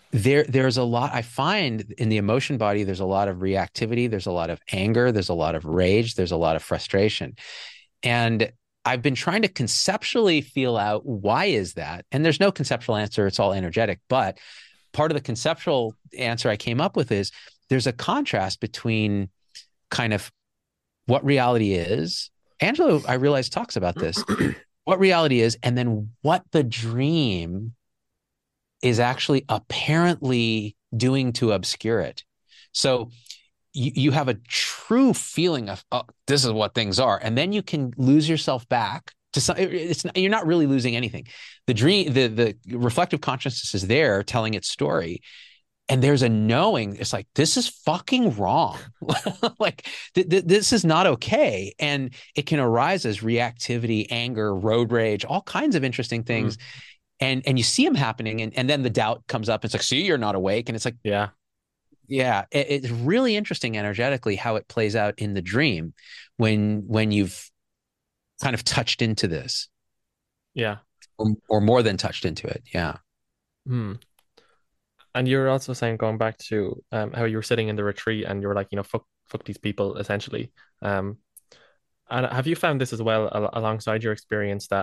there there's a lot I find in the emotion body. There's a lot of reactivity, there's a lot of anger, there's a lot of rage, there's a lot of frustration. And I've been trying to conceptually feel out why is that? And there's no conceptual answer, it's all energetic. But part of the conceptual answer I came up with is there's a contrast between kind of what reality is. Angelo, I realize, talks about this, what reality is, and then what the dream is actually apparently doing to obscure it. So you, you have a true feeling of, oh, this is what things are. And then you can lose yourself back to some, it's not, you're not really losing anything. The dream, the, the reflective consciousness is there telling its story. And there's a knowing, it's like, this is fucking wrong. Like, th- th- this is not okay. And it can arise as reactivity, anger, road rage, all kinds of interesting things. Mm. And and you see them happening. And, and then the doubt comes up. It's like, see, you're not awake. And it's like, yeah, yeah, it, it's really interesting energetically how it plays out in the dream when, when you've kind of touched into this. Yeah. Or, or more than touched into it. Yeah. Hmm. And you're also saying, going back to um, how you were sitting in the retreat and you were like, you know, fuck, fuck these people, essentially. Um, and have you found this as well al- alongside your experience that,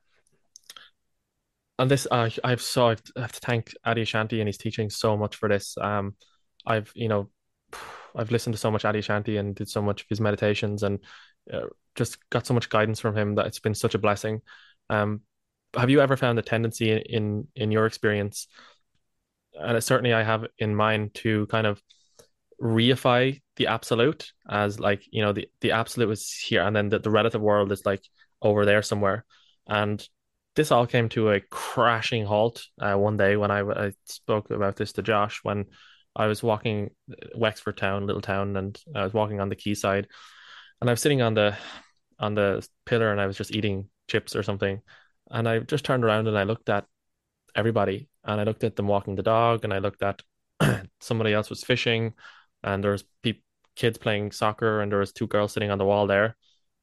and this, uh, I've so I've, I have to thank Adyashanti and his teaching so much for this. Um, I've, you know, I've listened to so much Adyashanti and did so much of his meditations and uh, just got so much guidance from him that it's been such a blessing. Um, have you ever found a tendency in in, in your experience, and certainly I have in mind, to kind of reify the absolute as like, you know, the, the absolute is here and then the, the relative world is like over there somewhere. And this all came to a crashing halt uh, one day when I, I spoke about this to Josh, when I was walking Wexford town, little town, and I was walking on the quayside and I was sitting on the on the pillar and I was just eating chips or something. And I just turned around and I looked at everybody, and I looked at them walking the dog, and I looked at somebody else was fishing, and there was pe- kids playing soccer, and there was two girls sitting on the wall there,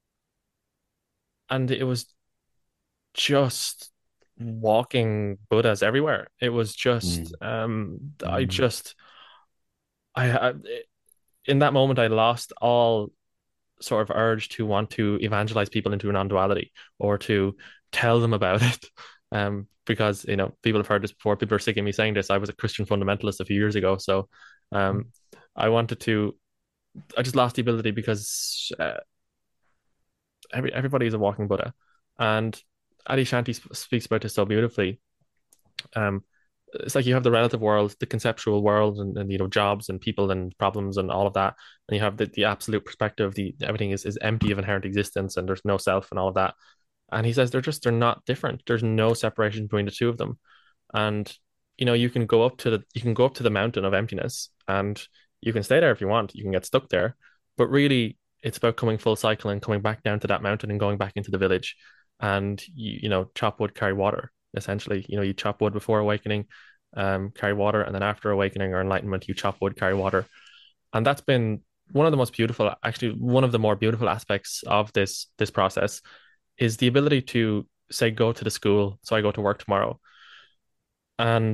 and it was just walking Buddhas everywhere. It was just, mm. um, mm. I just, I, I, in that moment, I lost all sort of urge to want to evangelize people into non-duality or to tell them about it. Um, because, you know, people have heard this before. People are sick of me saying this. I was a Christian fundamentalist a few years ago. So um, I wanted to, I just lost the ability because uh, every, everybody is a walking Buddha. And Adyashanti sp- speaks about this so beautifully. Um, it's like you have the relative world, the conceptual world, and, and you know, jobs and people and problems and all of that. And you have the, the absolute perspective, the everything is, is empty of inherent existence and there's no self and all of that. And he says they're just, they're not different. There's no separation between the two of them. And, you know, you can go up to the, you can go up to the mountain of emptiness and you can stay there if you want. You can get stuck there. But really, it's about coming full cycle and coming back down to that mountain and going back into the village. And, you, you know, chop wood, carry water, essentially. You know, you chop wood before awakening, um, carry water. And then after awakening or enlightenment, you chop wood, carry water. And that's been one of the most beautiful, actually, one of the more beautiful aspects of this, this process is the ability to say, go to the school. So I go to work tomorrow and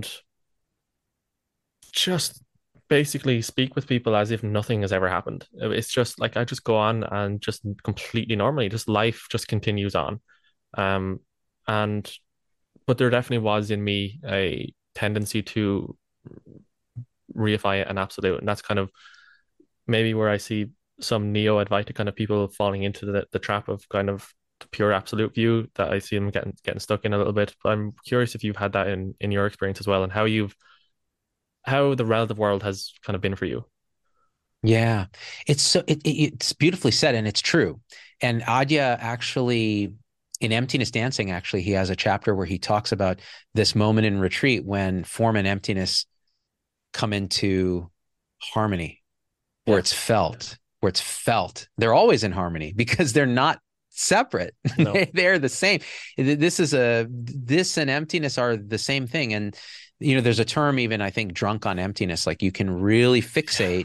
just basically speak with people as if nothing has ever happened. It's just like, I just go on and just completely normally, just life just continues on. Um, and, but there definitely was in me a tendency to reify an absolute. And that's kind of maybe where I see some neo-Advaita kind of people falling into the, the trap of kind of the pure absolute view that I see them getting getting stuck in a little bit. But I'm curious if you've had that in in your experience as well, and how you've how the relative world has kind of been for you. Yeah, it's so it, it, it's beautifully said, and it's true. And Adya actually, in Emptiness Dancing, actually, he has a chapter where he talks about this moment in retreat when form and emptiness come into harmony, where yeah. it's felt, where it's felt. They're always in harmony because they're not separate. No. They're the same. This is a this and emptiness are the same thing. And you know, there's a term even, I think, drunk on emptiness. Like you can really fixate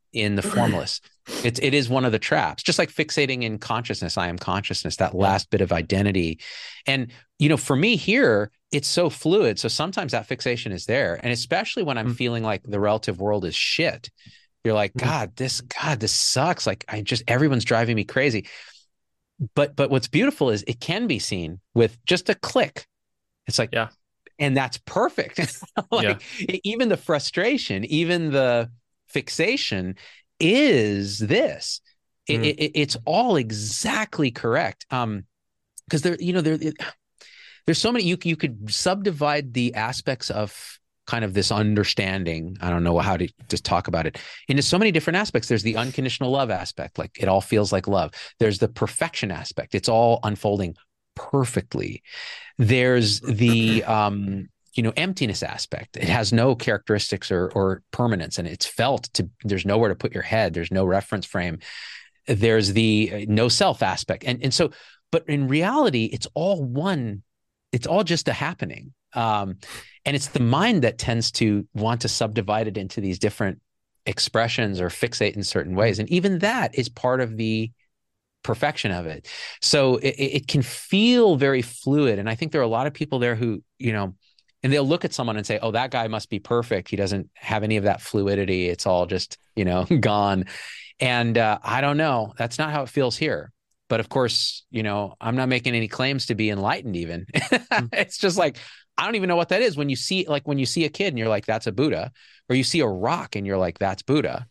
in the formalists. It's it is one of the traps, just like fixating in consciousness. I am consciousness, that Yeah. last bit of identity. And, you know, for me here, it's so fluid. So sometimes that fixation is there. And especially when I'm Mm. feeling like the relative world is shit, you're like, Mhm. God, this, God, this sucks. Like I just, everyone's driving me crazy. But, but what's beautiful is it can be seen with just a click. It's like, Yeah. and that's perfect. Like e- even the frustration, even the fixation is this. It, Mm. it, it's all exactly correct. Um, because there, you know, there, it, there's so many. You you could subdivide the aspects of kind of this understanding. I don't know how to just talk about it into so many different aspects. There's the unconditional love aspect, like it all feels like love. There's the perfection aspect. It's all unfolding perfectly. There's the um, you know, emptiness aspect. It has no characteristics or or permanence, and it's felt to. There's nowhere to put your head. There's no reference frame. There's the uh, no self aspect, and and so, but in reality, it's all one. It's all just a happening, um, and it's the mind that tends to want to subdivide it into these different expressions or fixate in certain ways, and even that is part of the perfection of it. So it, it can feel very fluid. And I think there are a lot of people there who, you know, and they'll look at someone and say, oh, that guy must be perfect. He doesn't have any of that fluidity. It's all just, you know, gone. And uh, I don't know. That's not how it feels here. But of course, you know, I'm not making any claims to be enlightened even. Mm. It's just like, I don't even know what that is. When you see, like when you see a kid and you're like, that's a Buddha, or you see a rock and you're like, that's Buddha.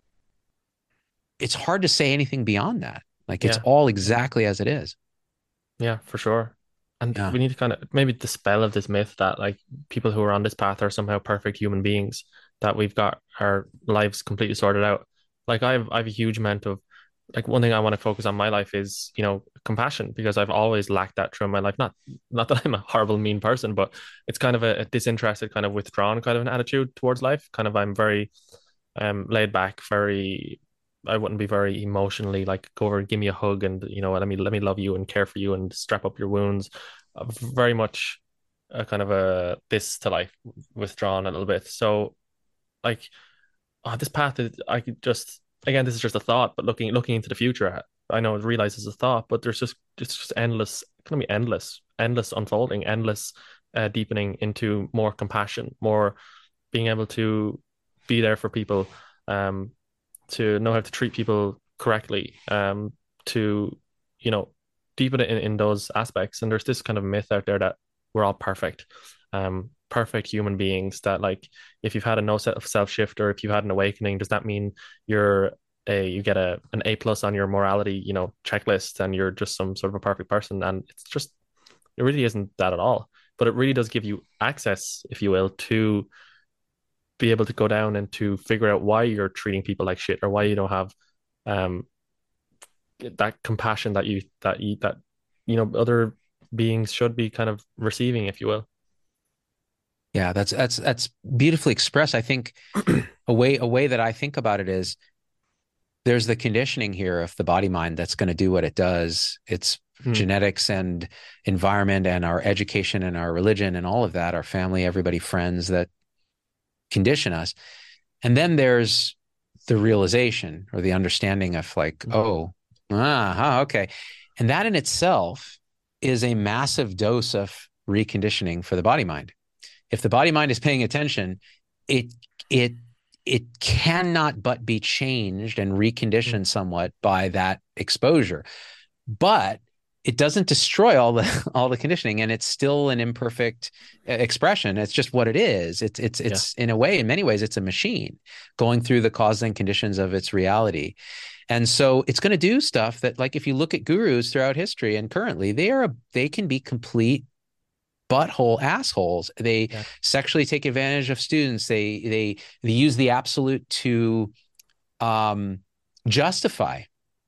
It's hard to say anything beyond that. Like it's Yeah. all exactly as it is. Yeah, for sure. And Yeah. we need to kind of maybe dispel of this myth that like people who are on this path are somehow perfect human beings, that we've got our lives completely sorted out. Like I've I've a huge amount of like one thing I want to focus on in my life is, you know, compassion, because I've always lacked that through my life. Not not that I'm a horrible, mean person, but it's kind of a, a disinterested, kind of withdrawn kind of an attitude towards life. Kind of I'm very um laid back, very I wouldn't be very emotionally like go over and give me a hug and you know let me let me love you and care for you and strap up your wounds. Uh, very much a kind of a this to life, withdrawn a little bit. So like oh, this path is I could just again this is just a thought, but looking looking into the future, I know it realize it's a thought, but there's just it's just endless. It's gonna be endless, endless unfolding, endless uh, deepening into more compassion, more being able to be there for people, um, to know how to treat people correctly, um, to, you know, deepen it in, in those aspects. And there's this kind of myth out there that we're all perfect, um, perfect human beings, that like if you've had a no set of self shift or if you've had an awakening, does that mean you're a you get a an A plus on your morality, you know, checklist and you're just some sort of a perfect person? And it's just it really isn't that at all. But it really does give you access, if you will, to be able to go down and to figure out why you're treating people like shit or why you don't have um that compassion that you that you that you know other beings should be kind of receiving, if you will. Yeah, that's that's that's beautifully expressed. I think a way a way that I think about it is there's the conditioning here of the body mind that's going to do what it does. It's Hmm. genetics and environment and our education and our religion and all of that, our family, everybody, friends that condition us. And then there's the realization or the understanding of like, oh, ah, okay. And that in itself is a massive dose of reconditioning for the body mind. If the body mind is paying attention, it it it cannot but be changed and reconditioned somewhat by that exposure. But it doesn't destroy all the all the conditioning, and it's still an imperfect expression. It's just what it is. It's it's it's yeah. In a way, in many ways, it's a machine going through the causes and conditions of its reality. And so it's going to do stuff that, like, if you look at gurus throughout history and currently, they are a, they can be complete butthole assholes. They yeah. sexually take advantage of students. They they they use the absolute to um, justify.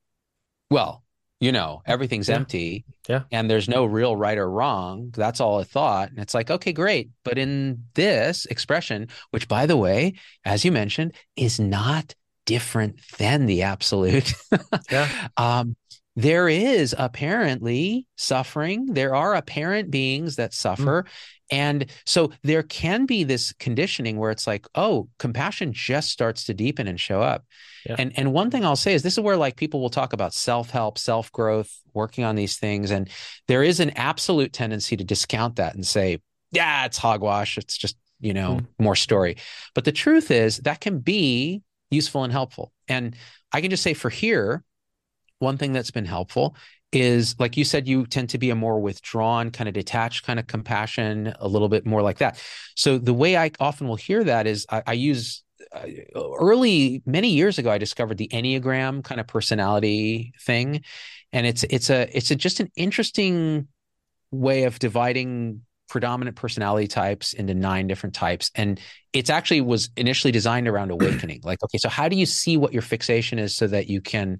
Well, you know, everything's yeah. empty, yeah, and there's no real right or wrong. That's all a thought, and it's like, okay, great. But in this expression, which, by the way, as you mentioned, is not different than the absolute, yeah. um, there is apparently suffering. There are apparent beings that suffer. Mm. And so there can be this conditioning where it's like, oh, compassion just starts to deepen and show up. Yeah. And and one thing I'll say is this is where like people will talk about self-help, self-growth, working on these things. And there is an absolute tendency to discount that and say, yeah, it's hogwash. It's just, you know, mm. more story. But the truth is that can be useful and helpful. And I can just say for here, one thing that's been helpful is, like you said, you tend to be a more withdrawn, kind of detached kind of compassion, a little bit more like that. So the way I often will hear that is I, I use uh, early, many years ago, I discovered the Enneagram kind of personality thing. And it's, it's a, it's a, just an interesting way of dividing predominant personality types into nine different types. And it's actually was initially designed around awakening. Like, okay, so how do you see what your fixation is so that you can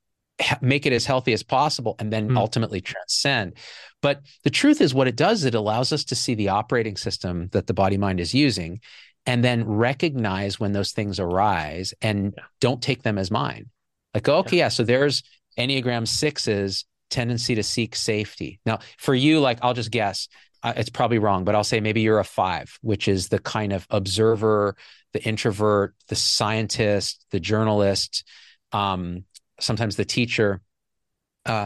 make it as healthy as possible and then mm. ultimately transcend? But the truth is what it does, it allows us to see the operating system that the body mind is using and then recognize when those things arise and yeah. don't take them as mine. Like, okay, yeah, yeah so there's Enneagram six's tendency to seek safety. Now, for you, like, I'll just guess, uh, it's probably wrong, but I'll say maybe you're a five, which is the kind of observer, the introvert, the scientist, the journalist, um, sometimes the teacher, uh,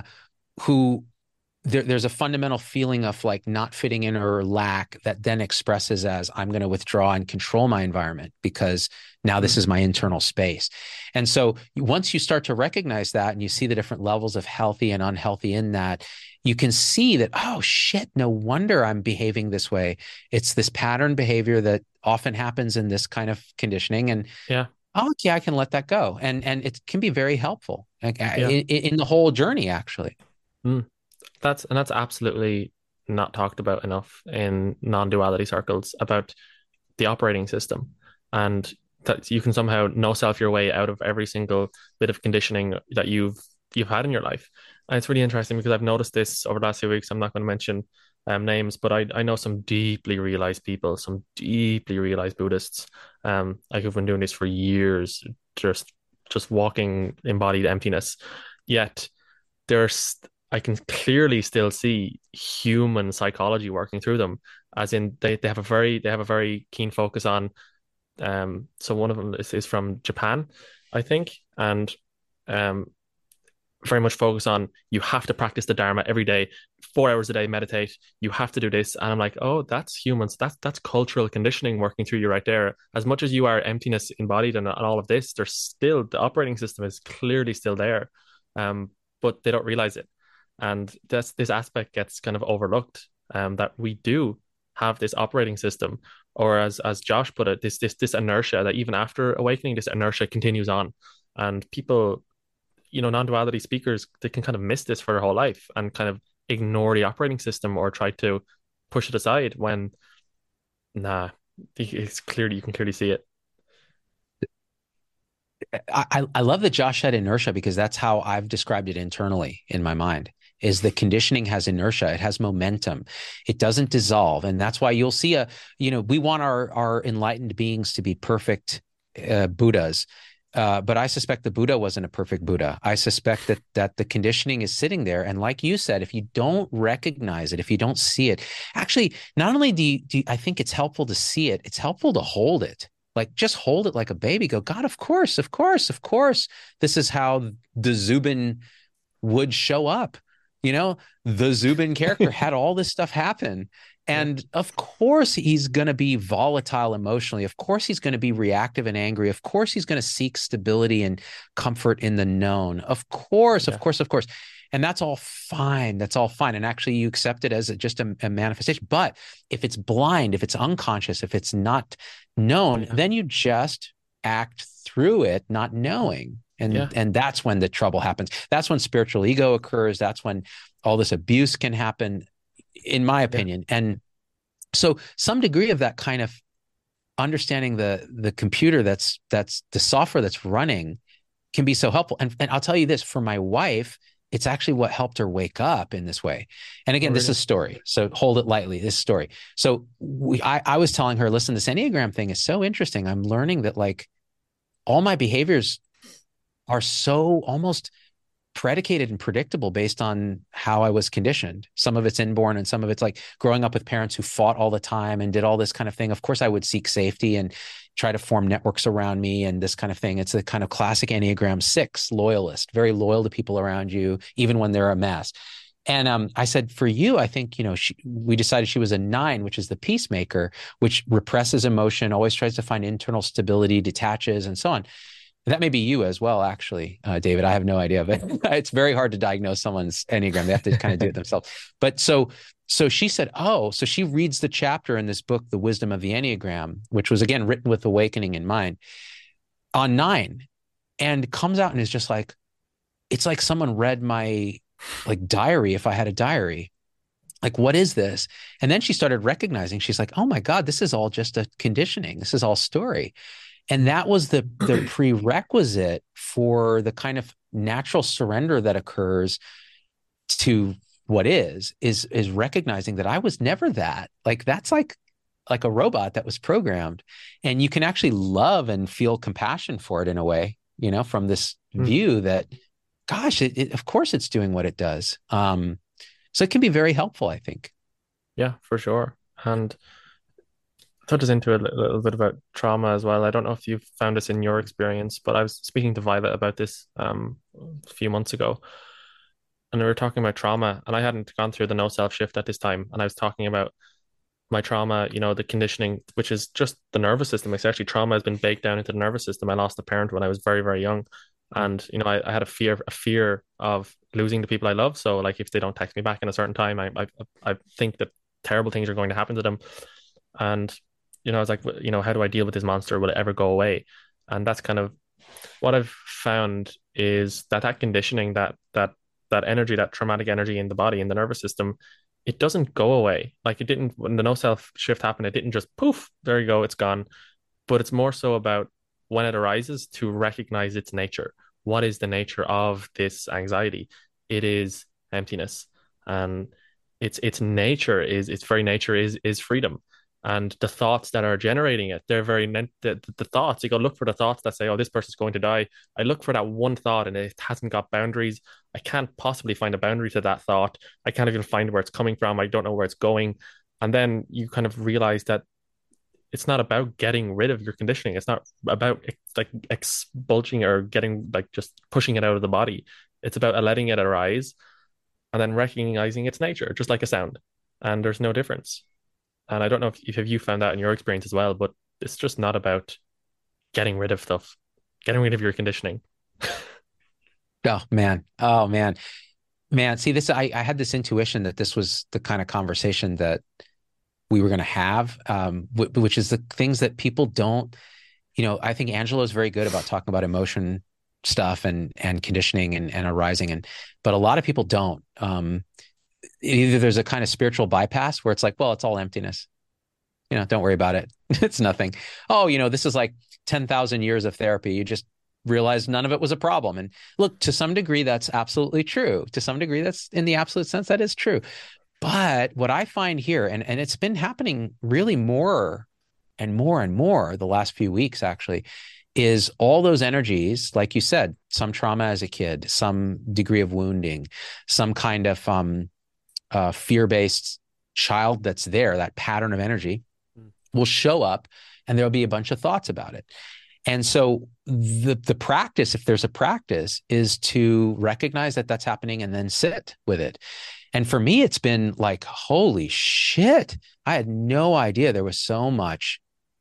who there, there's a fundamental feeling of like not fitting in or lack that then expresses as I'm going to withdraw and control my environment because now this is my internal space. And so once you start to recognize that and you see the different levels of healthy and unhealthy in that, you can see that, oh shit, no wonder I'm behaving this way. It's this pattern behavior that often happens in this kind of conditioning. And yeah. oh, yeah, I can let that go. And and it can be very helpful yeah. in, in the whole journey, actually. Mm. That's and that's absolutely not talked about enough in non-duality circles about the operating system. And that you can somehow no-self your way out of every single bit of conditioning that you've you've had in your life. And it's really interesting because I've noticed this over the last few weeks. I'm not going to mention Um, names, but I I know some deeply realized people, some deeply realized Buddhists, um, like who've been doing this for years, just just walking embodied emptiness. Yet there's I can clearly still see human psychology working through them, as in they, they have a very they have a very keen focus on. Um, so one of them is, is from Japan, I think, and um. very much focus on you have to practice the Dharma every day, four hours a day, meditate. You have to do this. And I'm like, oh, that's humans. That's that's cultural conditioning working through you right there. As much as you are emptiness embodied and, and all of this, there's still the operating system is clearly still there. Um, but they don't realize it. And that's this aspect gets kind of overlooked. Um, that we do have this operating system, or as as Josh put it, this this this inertia that even after awakening, this inertia continues on. And people, you know, non-duality speakers, they can kind of miss this for their whole life and kind of ignore the operating system or try to push it aside when, nah, it's clearly, you can clearly see it. I, I love that Josh said inertia because that's how I've described it internally in my mind, is the conditioning has inertia. It has momentum. It doesn't dissolve. And that's why you'll see a, you know, we want our, our enlightened beings to be perfect uh, Buddhas. Uh, but I suspect the Buddha wasn't a perfect Buddha. I suspect that that the conditioning is sitting there. And like you said, if you don't recognize it, if you don't see it, actually, not only do you, do you, I think it's helpful to see it, it's helpful to hold it. Like just hold it like a baby. Go, God, of course, of course, of course. This is how the Zubin would show up. You know, the Zubin character had all this stuff happen. And of course, he's going to be volatile emotionally. Of course, he's going to be reactive and angry. Of course, he's going to seek stability and comfort in the known. Of course, yeah. of course, of course. And that's all fine. That's all fine. And actually, you accept it as a, just a, a manifestation. But if it's blind, if it's unconscious, if it's not known, yeah. then you just act through it, not knowing. And, yeah. and that's when the trouble happens. That's when spiritual ego occurs. That's when all this abuse can happen, in my opinion. Yeah. And so some degree of that kind of understanding the the computer that's that's the software that's running can be so helpful. And, and I'll tell you this, for my wife, it's actually what helped her wake up in this way. And again, oh, really? This is a story. So hold it lightly, this story. So we, I, I was telling her, listen, this Enneagram thing is so interesting. I'm learning that like all my behaviors are so almost predicated and predictable based on how I was conditioned. Some of it's inborn and some of it's like growing up with parents who fought all the time and did all this kind of thing. Of course, I would seek safety and try to form networks around me and this kind of thing. It's a kind of classic Enneagram six loyalist, very loyal to people around you, even when they're a mess. And um, I said, for you, I think, you know, she, we decided she was a nine, which is the peacemaker, which represses emotion, always tries to find internal stability, detaches, and so on. That may be you as well, actually, uh, David. I have no idea, but it's very hard to diagnose someone's Enneagram. They have to kind of do it themselves. But so, so she said, oh, so she reads the chapter in this book, The Wisdom of the Enneagram, which was, again, written with awakening in mind, on nine, and comes out and is just like, it's like someone read my like diary, if I had a diary. Like, what is this? And then she started recognizing, she's like, oh my God, this is all just a conditioning. This is all story. And that was the, the prerequisite for the kind of natural surrender that occurs to what is, is, is recognizing that I was never that. Like, that's like, like a robot that was programmed. And you can actually love and feel compassion for it in a way, you know, from this mm. view that, gosh, it, it, of course it's doing what it does. Um, so it can be very helpful, I think. Yeah, for sure. And touches into a little, little bit about trauma as well. I don't know if you've found this in your experience, but I was speaking to Violet about this um, a few months ago, and we were talking about trauma, and I hadn't gone through the no self shift at this time, and I was talking about my trauma, you know, the conditioning, which is just the nervous system. It's actually trauma has been baked down into the nervous system. I lost a parent when I was very, very young. And, you know, I, I had a fear, a fear of losing the people I love. So like, if they don't text me back in a certain time, I, I, I think that terrible things are going to happen to them. And, you know, I was like, you know, how do I deal with this monster? Will it ever go away? And that's kind of what I've found, is that that conditioning, that, that, that energy, that traumatic energy in the body, in the nervous system, it doesn't go away. Like, it didn't, when the no self shift happened, it didn't just poof, there you go, it's gone. But it's more so about, when it arises, to recognize its nature. What is the nature of this anxiety? It is emptiness, and its its nature is its very nature is is freedom. And the thoughts that are generating it, they're very the, the thoughts. You go look for the thoughts that say, "Oh, this person's going to die." I look for that one thought, and it hasn't got boundaries. I can't possibly find a boundary to that thought. I can't even find where it's coming from. I don't know where it's going. And then you kind of realize that it's not about getting rid of your conditioning. It's not about like expulging or getting like just pushing it out of the body. It's about letting it arise and then recognizing its nature, just like a sound. And there's no difference. And I don't know if, if you found that in your experience as well, but it's just not about getting rid of stuff, getting rid of your conditioning. Oh, man. Oh, man. Man, see, this, I, I had this intuition that this was the kind of conversation that we were going to have, um, w- which is the things that people don't, you know, I think Angela is very good about talking about emotion stuff and, and conditioning and, and arising. And, but a lot of people don't. Um, either there's a kind of spiritual bypass where it's like, well, it's all emptiness. You know, don't worry about it. It's nothing. Oh, you know, this is like ten thousand years of therapy. You just realize none of it was a problem. And look, to some degree, that's absolutely true. To some degree, that's in the absolute sense, that is true. But what I find here, and, and it's been happening really more and more and more the last few weeks, actually, is all those energies, like you said, some trauma as a kid, some degree of wounding, some kind of um, uh, fear-based child that's there, that pattern of energy will show up, and there'll be a bunch of thoughts about it. And so the the practice, if there's a practice, is to recognize that that's happening and then sit with it. And for me, it's been like, holy shit, I had no idea there was so much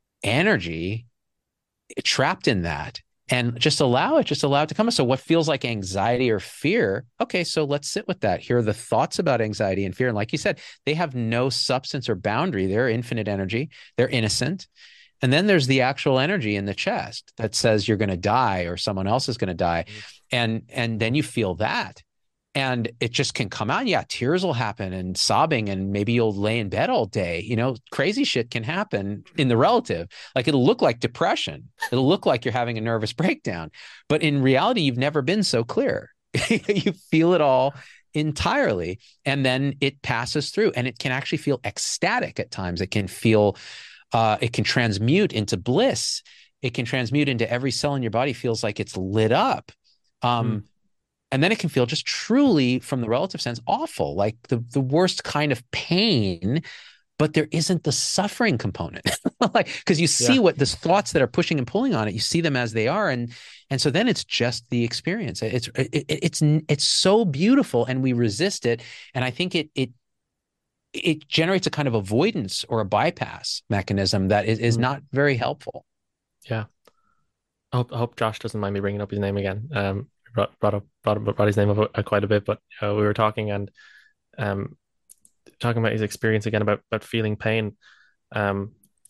energy trapped in that. And just allow it, just allow it to come. So what feels like anxiety or fear, okay, so let's sit with that. Here are the thoughts about anxiety and fear. And like you said, they have no substance or boundary. They're infinite energy. They're innocent. And then there's the actual energy in the chest that says you're going to die or someone else is going to die. Mm-hmm. And, and then you feel that. And it just can come out. Yeah, tears will happen and sobbing, and maybe you'll lay in bed all day. You know, crazy shit can happen in the relative. Like, it'll look like depression. It'll look like you're having a nervous breakdown. But in reality, you've never been so clear. You feel it all entirely. And then it passes through, and it can actually feel ecstatic at times. It can feel, uh, it can transmute into bliss. It can transmute into every cell in your body feels like it's lit up. Um, mm. And then it can feel just truly, from the relative sense, awful, like the, the worst kind of pain, but there isn't the suffering component. Like, because you see Yeah. what the thoughts that are pushing and pulling on it, you see them as they are. And and so then it's just the experience. It's it, it's it's so beautiful, and we resist it. And I think it it it generates a kind of avoidance or a bypass mechanism that is, is Mm. not very helpful. Yeah. I hope, I hope Josh doesn't mind me bringing up his name again. Um, brought, brought up brought, up- brought his name up uh, quite a bit, but uh, we were talking and um, talking about his experience again about about feeling pain, um,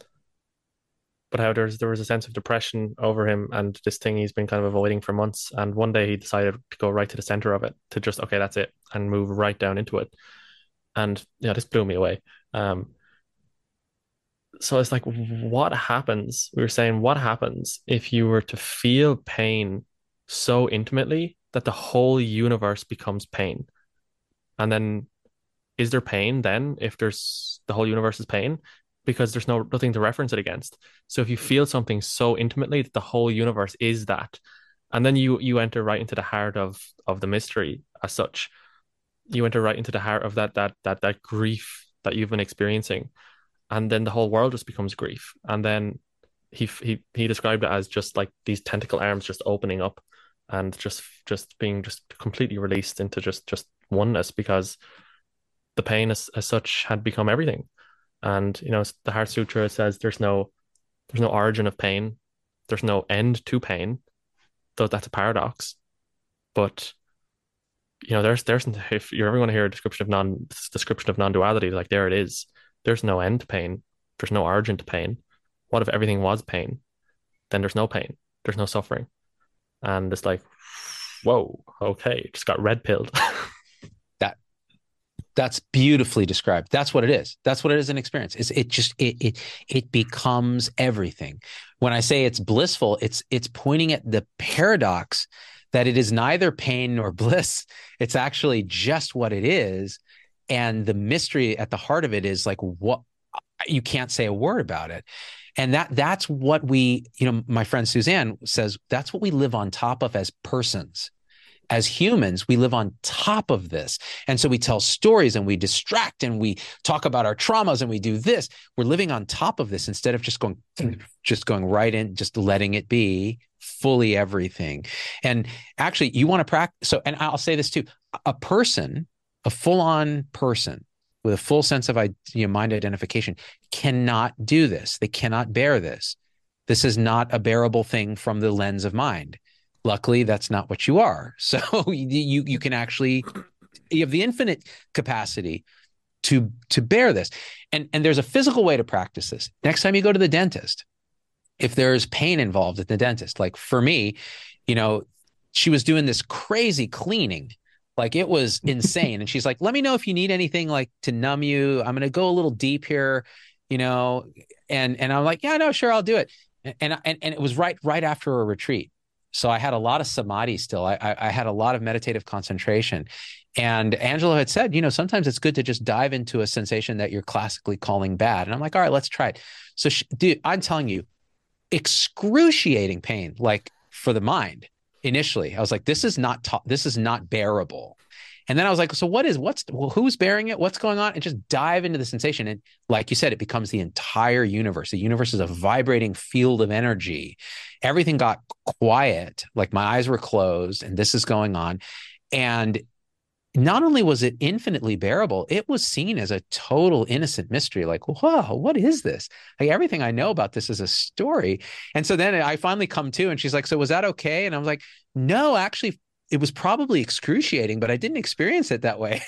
but how there's there was a sense of depression over him and this thing he's been kind of avoiding for months. And one day he decided to go right to the center of it, to just okay, that's it, and move right down into it. And yeah, this blew me away. Um, so it's like, what happens? We were saying, what happens if you were to feel pain so intimately that the whole universe becomes pain? And then is there pain then if there's the whole universe is pain? Because there's no nothing to reference it against. So if you feel something so intimately that the whole universe is that, and then you you enter right into the heart of of the mystery as such. You enter right into the heart of that that that that grief that you've been experiencing, and then the whole world just becomes grief. And then he he he described it as just like these tentacle arms just opening up and just just being just completely released into just just oneness, because the pain as, as such had become everything. And you know, the Heart Sutra says there's no there's no origin of pain, there's no end to pain, though that's a paradox. But you know, there's there's if you're ever going to hear a description of non description of non-duality, like there it is. There's no end to pain. There's no origin to pain. What if everything was pain? Then there's no pain. There's no suffering. And it's like, whoa, okay, just got red pilled. That that's beautifully described. That's what it is. That's what it is in experience. It's it just it it it becomes everything. When I say it's blissful, it's it's pointing at the paradox that it is neither pain nor bliss. It's actually just what it is. And the mystery at the heart of it is like, what, you can't say a word about it. And that that's what we, you know, my friend Suzanne says, that's what we live on top of as persons. As humans, we live on top of this. And so we tell stories and we distract and we talk about our traumas and we do this. We're living on top of this instead of just going, just going right in, just letting it be fully everything. And actually, you want to practice. So, and I'll say this too, a person, a full-on person with a full sense of you know, mind identification cannot do this. They cannot bear this. This is not a bearable thing from the lens of mind. Luckily, that's not what you are. So you you can actually, you have the infinite capacity to to bear this. And, and there's a physical way to practice this. Next time you go to the dentist, if there's pain involved at the dentist, like for me, you know, she was doing this crazy cleaning. Like it was insane. And she's like, let me know if you need anything like to numb you. I'm going to go a little deep here, you know, and, and I'm like, yeah, no, sure. I'll do it. And, and, and it was right, right after a retreat. So I had a lot of samadhi still. I, I, I had a lot of meditative concentration. And Angelo had said, you know, sometimes it's good to just dive into a sensation that you're classically calling bad. And I'm like, all right, let's try it. So she, dude, I'm telling you, excruciating pain, like for the mind. Initially, I was like, this is not, ta- this is not bearable. And then I was like, so what is, what's, well, who's bearing it? What's going on? And just dive into the sensation. And like you said, it becomes the entire universe. The universe is a vibrating field of energy. Everything got quiet, like my eyes were closed and this is going on. And not only was it infinitely bearable, it was seen as a total innocent mystery. Like, whoa, what is this? Like everything I know about this is a story. And so then I finally come to, and she's like, so was that okay? And I was like, no, actually, it was probably excruciating, but I didn't experience it that way.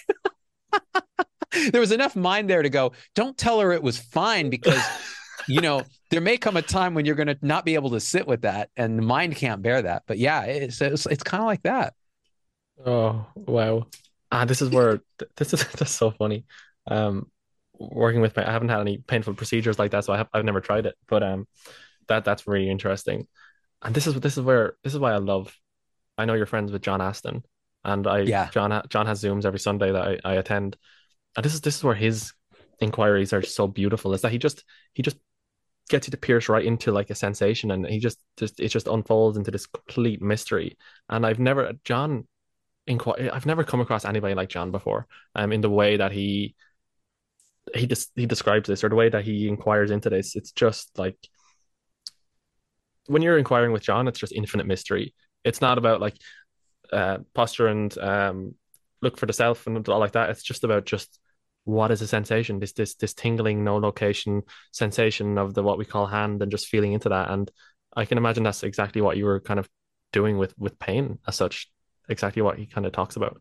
There was enough mind there to go, don't tell her it was fine, because, you know, there may come a time when you're going to not be able to sit with that and the mind can't bear that. But yeah, it's, it's, it's kind of like that. Oh, wow. Ah, this is where this is that's so funny. Um, working with my, I haven't had any painful procedures like that, so I have I've never tried it. But um, that that's really interesting. And this is this is where this is why I love. I know you're friends with John Aston, and I Yeah. John John has Zooms every Sunday that I, I attend, and this is this is where his inquiries are so beautiful. Is that he just he just gets you to pierce right into like a sensation, and he just just it just unfolds into this complete mystery. And I've never John inquire. I've never come across anybody like John before. Um, in the way that he he just he describes this, or the way that he inquires into this. It's just like when you're inquiring with John, it's just infinite mystery. It's not about like uh, posture and um, look for the self and all like that. It's just about just what is a sensation, this this this tingling, no location sensation of the what we call hand, and just feeling into that. And I can imagine that's exactly what you were kind of doing with with pain as such. Exactly what he kind of talks about.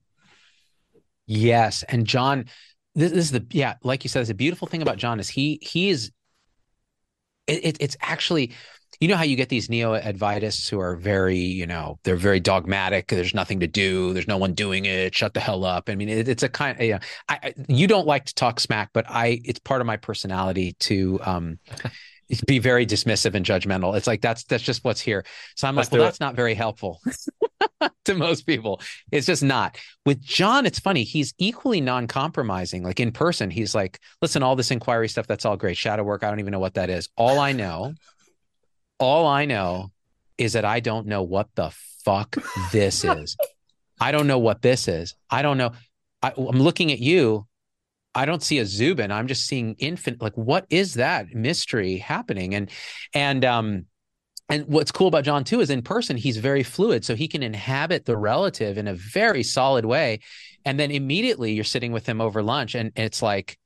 Yes, and John, this, this is the yeah, like you said, the beautiful thing about John is he he is it, it, it's actually, you know how you get these neo-Advaitists who are very, you know, they're very dogmatic. There's nothing to do. There's no one doing it. Shut the hell up. I mean, it, it's a kind of, you know, I, I, you don't like to talk smack, but I, it's part of my personality to um, be very dismissive and judgmental. It's like, that's, that's just what's here. So I'm Let's like, well, do that's it. not very helpful to most people. It's just not. With John, it's funny. He's equally non-compromising. Like in person, he's like, listen, all this inquiry stuff, that's all great. Shadow work, I don't even know what that is. All I know all I know is that I don't know what the fuck this is. I don't know what this is. I don't know. I, I'm looking at you. I don't see a Zubin. I'm just seeing infant. Like, what is that mystery happening? And and um and what's cool about John too is in person he's very fluid, so he can inhabit the relative in a very solid way. And then immediately you're sitting with him over lunch, and it's like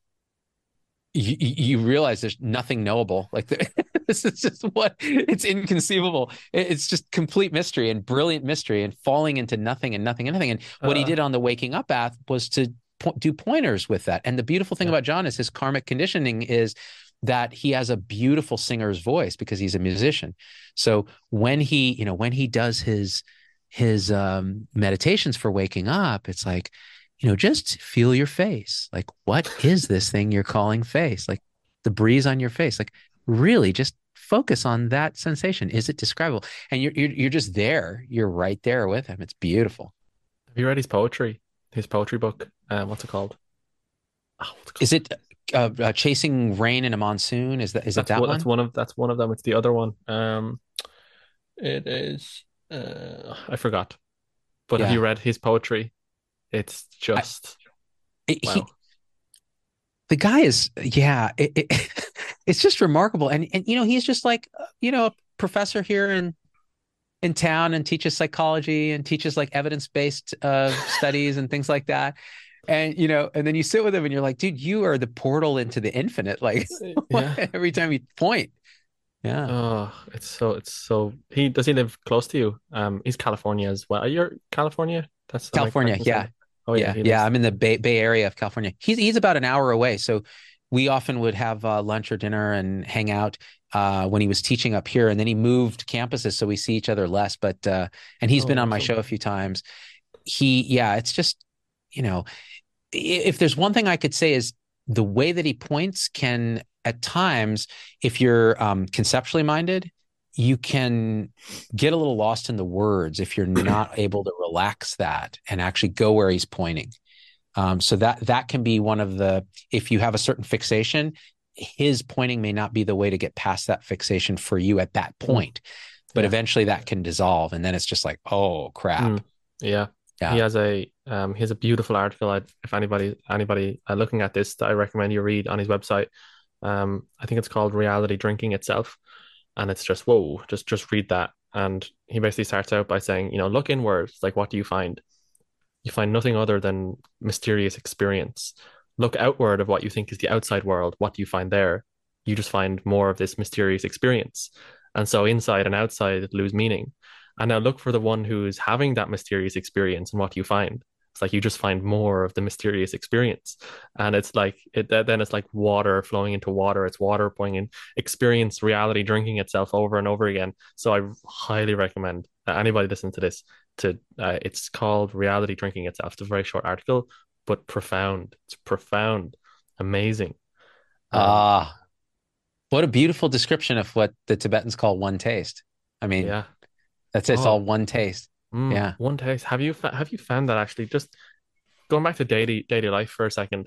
you, you realize there's nothing knowable. Like this is just what it's inconceivable. It's just complete mystery and brilliant mystery and falling into nothing and nothing and nothing. And what he Uh, did on the waking up path was to po- do pointers with that. And the beautiful thing yeah. about John is his karmic conditioning is that he has a beautiful singer's voice because he's a musician. So when he, you know, when he does his his um, meditations for waking up, it's like, you know, just feel your face. Like, what is this thing you're calling face? Like the breeze on your face. Like, really, just focus on that sensation. Is it describable? And you're you're, you're just there. You're right there with him. It's beautiful. Have you read his poetry? His poetry book. Um, what's it called? Oh, what's it called? Is it uh, uh, Chasing Rain in a Monsoon? Is that is it That's that what that's one? one of that's one of them. It's the other one. Um, it is. Uh, I forgot. But have you Yeah. read his poetry? It's I, just it, he wow. the guy is yeah. It, it, it's just remarkable. And and you know he's just like uh, you know a professor here in in town and teaches psychology and teaches like evidence-based uh, studies and things like that. And you know, and then you sit with him and you're like, dude, you are the portal into the infinite. Like Yeah. every time you point. Yeah. Oh, it's so it's so he does he live close to you? Um, he's California as well. Are you California? That's am I California. correct in saying Yeah. that? Oh yeah, Yeah. he Yeah. lives. I'm in the Bay, Bay Area of California. He's he's about an hour away. So we often would have uh, lunch or dinner and hang out uh, when he was teaching up here. And then he moved campuses, so we see each other less. But uh, and he's been Oh, on my show awesome. a few times. He, yeah, it's just, you know, if there's one thing I could say is the way that he points can at times, if you're um, conceptually minded, you can get a little lost in the words if you're not able to relax that and actually go where he's pointing. Um, so that that can be one of the, if you have a certain fixation, his pointing may not be the way to get past that fixation for you at that Mm, point, but yeah. eventually that can dissolve, and then it's just like, oh crap, Mm, yeah. He yeah. has a um he has a beautiful article. I, if anybody anybody uh, looking at this, that I recommend you read on his website. Um, I think it's called Reality Drinking Itself, and it's just whoa, just just read that. And he basically starts out by saying, you know, look inwards. Like, what do you find? You find nothing other than mysterious experience. Look outward of what you think is the outside world. What do you find there? You just find more of this mysterious experience. And so inside and outside lose meaning. And now look for the one who's having that mysterious experience, and what do you find? It's like you just find more of the mysterious experience. And it's like it then it's like water flowing into water. It's water pouring in, experience reality drinking itself over and over again. So I highly recommend uh, anybody listening to this to uh, it's called Reality Drinking Itself. It's a very short article, but profound. It's profound, amazing. Um, Ah, uh, what a beautiful description of what the Tibetans call one taste. I mean, yeah. that's it. It's all Oh, one taste. mm, Yeah. one taste. Have you fa have you found that actually? Just going back to daily daily life for a second.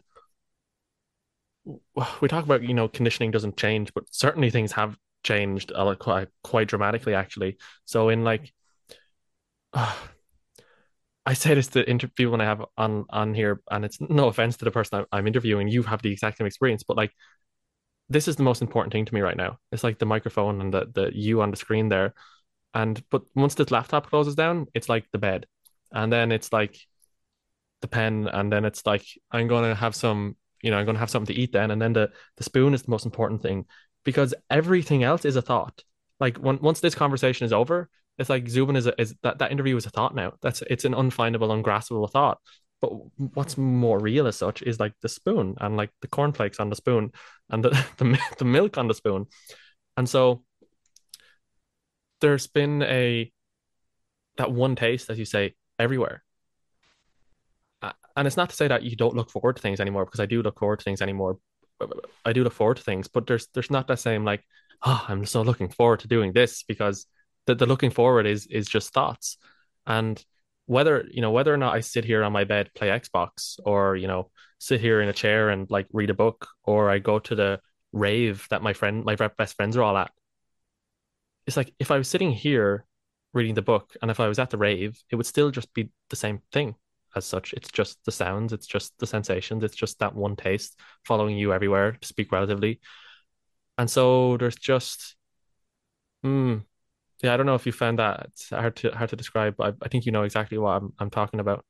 We talk about, you know, conditioning doesn't change, but certainly things have changed a lot, quite quite dramatically actually. So in like, uh, I say this to inter people when I have on on here, and it's no offense to the person I'm, I'm interviewing. You have the exact same experience, but like this is the most important thing to me right now. It's like the microphone and the the you on the screen there. And but once this laptop closes down, it's like the bed, and then it's like the pen, and then it's like I'm gonna have some, you know, I'm gonna have something to eat then, and then the the spoon is the most important thing because everything else is a thought. Like when, once this conversation is over, it's like Zubin is a, is that that interview is a thought now. That's it's an unfindable, ungraspable thought. But what's more real as such is like the spoon and like the cornflakes on the spoon and the the, the milk on the spoon. And so there's been a that one taste, as you say, everywhere. Uh, And it's not to say that you don't look forward to things anymore, because I do look forward to things anymore. I do look forward to things, but there's there's not that same like, oh, I'm so looking forward to doing this, because the, the looking forward is is just thoughts. And whether, you know, whether or not I sit here on my bed, play Xbox, or, you know, sit here in a chair and like read a book, or I go to the rave that my friend, my best friends are all at, it's like if I was sitting here reading the book and if I was at the rave, it would still just be the same thing as such. It's just the sounds, it's just the sensations, it's just that one taste following you everywhere, to speak relatively. And so there's just, mm, yeah, I don't know if you found that it's hard to hard to describe, but I, I think you know exactly what I'm I'm talking about.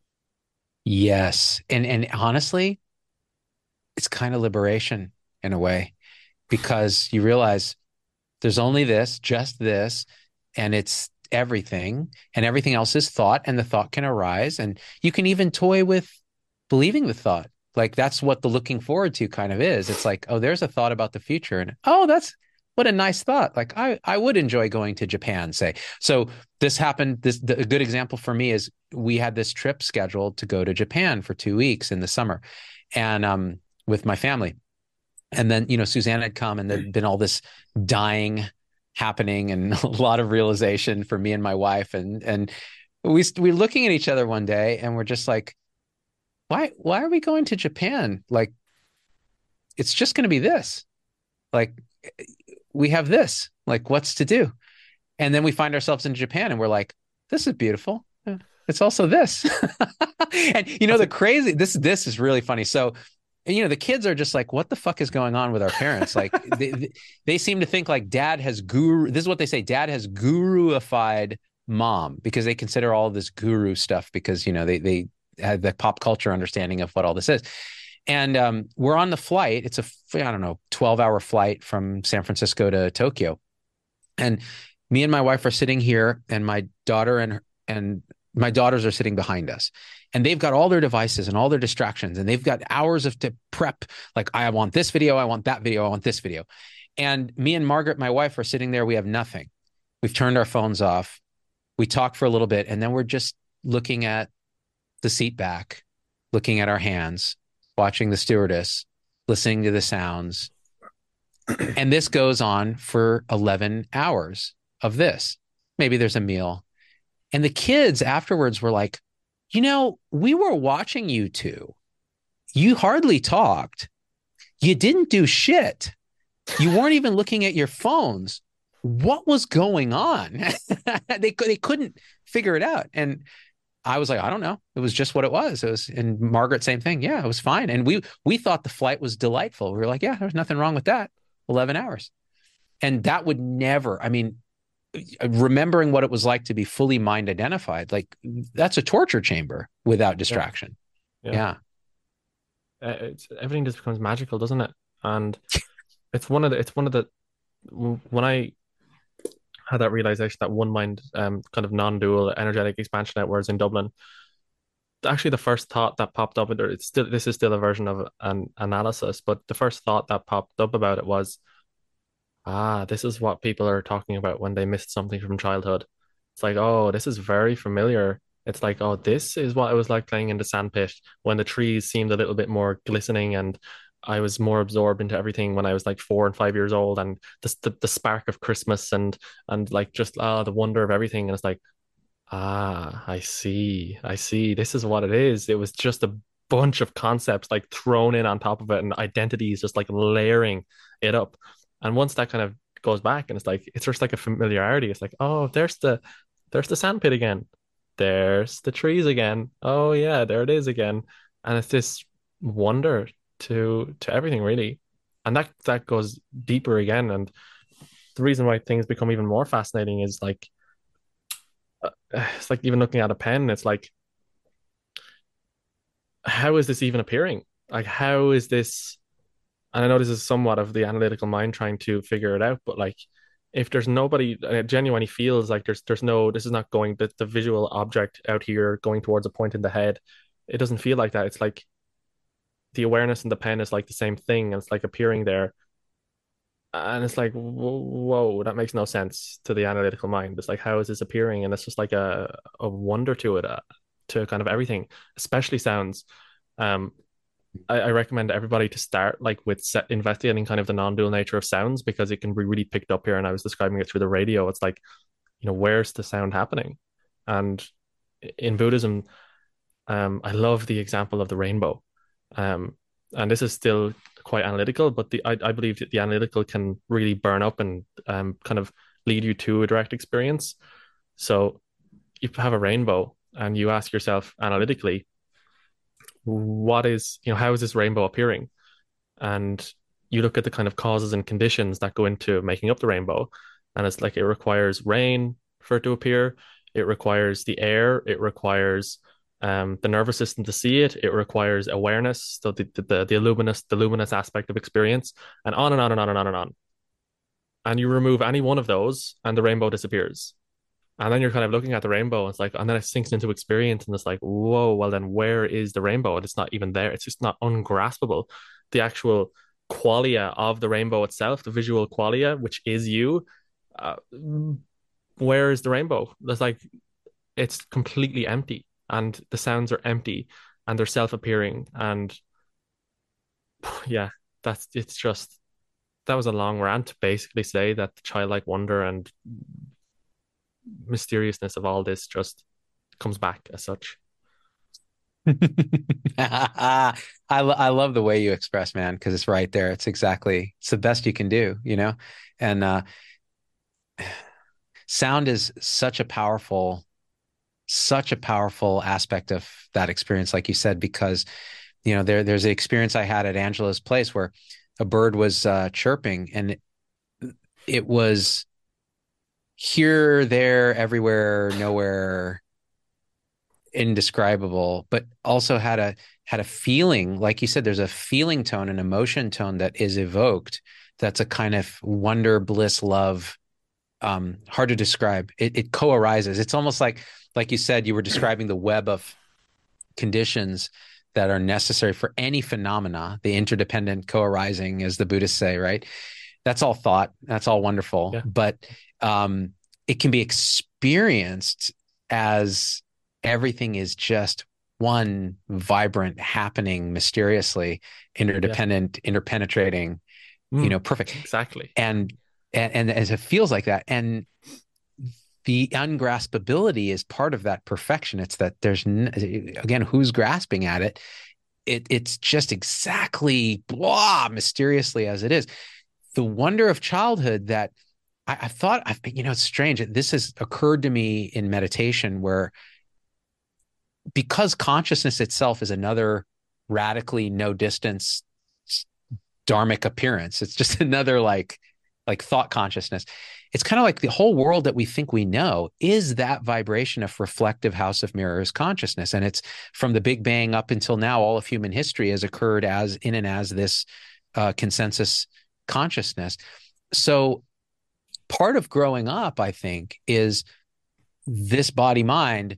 Yes. And and honestly, it's kind of liberation in a way, because you realize there's only this, just this, and it's everything, and everything else is thought, and the thought can arise, and you can even toy with believing the thought. Like that's what the looking forward to kind of is. It's like, oh, there's a thought about the future, and oh, that's what a nice thought. Like I, I would enjoy going to Japan, say. So this happened. This the, a good example for me is we had this trip scheduled to go to Japan for two weeks in the summer, and um, with my family. And then, you know, Suzanne had come and there'd been all this dying happening and a lot of realization for me and my wife. And, and we, we're looking at each other one day and we're just like, why, why are we going to Japan? Like, it's just going to be this, like, we have this, like, what's to do? And then we find ourselves in Japan and we're like, this is beautiful. It's also this. And, you know, the crazy, this, this is really funny. So, and, you know, the kids are just like, what the fuck is going on with our parents? Like they, they seem to think like dad has guru. This is what they say. Dad has guruified mom, because they consider all this guru stuff because, you know, they, they have the pop culture understanding of what all this is. And um, we're on the flight. It's a, I don't know, twelve hour flight from San Francisco to Tokyo. And me and my wife are sitting here, and my daughter and, and my daughters are sitting behind us. And they've got all their devices and all their distractions, and they've got hours of to prep. Like, I want this video, I want that video, I want this video. And me and Margaret, my wife, are sitting there. We have nothing. We've turned our phones off. We talk for a little bit, and then we're just looking at the seat back, looking at our hands, watching the stewardess, listening to the sounds. And this goes on for eleven hours of this. Maybe there's a meal. And the kids afterwards were like, you know, we were watching you two. You hardly talked. You didn't do shit. You weren't even looking at your phones. What was going on? they, they couldn't figure it out. And I was like, I don't know. It was just what it was. It was, and Margaret, same thing. Yeah, it was fine. And we we thought the flight was delightful. We were like, yeah, there's nothing wrong with that. eleven hours. And that would never, I mean, remembering what it was like to be fully mind identified, like that's a torture chamber without distraction. Yeah. Yeah. yeah. Uh, It's, everything just becomes magical, doesn't it? And it's one of the, it's one of the, when I had that realization that one mind, um, kind of non-dual energetic expansion networks in Dublin, actually the first thought that popped up, and it's still, this is still a version of an analysis, but the first thought that popped up about it was, ah, this is what people are talking about when they missed something from childhood. It's like, oh, this is very familiar. It's like, oh, this is what it was like playing in the sandpit when the trees seemed a little bit more glistening, and I was more absorbed into everything when I was like four and five years old, and the the, the spark of Christmas, and and like just ah the wonder of everything. And it's like, ah, I see, I see. This is what it is. It was just a bunch of concepts like thrown in on top of it, and identities just like layering it up. And once that kind of goes back, and it's like it's just like a familiarity. It's like, oh, there's the there's the sandpit again. there's the trees again. Oh yeah, there it is again. And it's this wonder to to everything really. And that that goes deeper again. And the reason why things become even more fascinating is like uh, it's like even looking at a pen, it's like, how is this even appearing? Like, how is this? And I know this is somewhat of the analytical mind trying to figure it out, but like, if there's nobody, and it genuinely feels like there's there's no, this is not going, the, the visual object out here going towards a point in the head. It doesn't feel like that. It's like the awareness in the pen is like the same thing, and it's like appearing there. And it's like, whoa, whoa, that makes no sense to the analytical mind. It's like, how is this appearing? And it's just like a, a wonder to it, uh, to kind of everything, especially sounds. Um, I, I recommend everybody to start like with set, investigating kind of the non-dual nature of sounds, because it can be really picked up here. And I was describing it through the radio. It's like, you know, where's the sound happening? And in Buddhism, um, I love the example of the rainbow. Um, and this is still quite analytical, but the I, I believe that the analytical can really burn up and um, kind of lead you to a direct experience. So you have a rainbow and you ask yourself analytically, what is, you know, how is this rainbow appearing? And you look at the kind of causes and conditions that go into making up the rainbow. And it's like, it requires rain for it to appear. It requires the air. It requires um, the nervous system to see it. It requires awareness. So the, the, the luminous, the luminous aspect of experience, and on and on and on and on and on. And you remove any one of those and the rainbow disappears. And then you're kind of looking at the rainbow, and it's like, and then it sinks into experience, and it's like, whoa, well then where is the rainbow? And it's not even there. It's just not ungraspable. The actual qualia of the rainbow itself, the visual qualia, which is you, uh, where is the rainbow? There's like, it's completely empty, and the sounds are empty, and they're self-appearing. And yeah, that's, it's just, that was a long rant to basically say that the childlike wonder and mysteriousness of all this just comes back as such. I lo- I love the way you express, man, because it's right there. It's exactly, it's the best you can do, you know? And uh, sound is such a powerful, such a powerful aspect of that experience, like you said, because, you know, there there's an experience I had at Angela's place where a bird was uh, chirping, and it, it was here, there, everywhere, nowhere, indescribable, but also had a had a feeling, like you said, there's a feeling tone, an emotion tone that is evoked. That's a kind of wonder, bliss, love. Um, hard to describe. It, it co-arises. It's almost like, like you said, you were describing the web of conditions that are necessary for any phenomena, the interdependent co-arising, as the Buddhists say, right? That's all thought. That's all wonderful. Yeah. But um, it can be experienced as everything is just one vibrant, happening, mysteriously, interdependent, yeah. interpenetrating, mm, you know, perfect. Exactly. And, and, and as it feels like that. And the ungraspability is part of that perfection. It's that there's, again, who's grasping at it? It it's just exactly blah, mysteriously as it is. The wonder of childhood that I, I thought, I've, you know, it's strange. This has occurred to me in meditation, where because consciousness itself is another radically no distance dharmic appearance. It's just another like, like thought consciousness. It's kind of like the whole world that we think we know is that vibration of reflective house of mirrors consciousness. And it's from the Big Bang up until now, all of human history has occurred as in and as this uh, consensus consciousness. So part of growing up, I think, is this body mind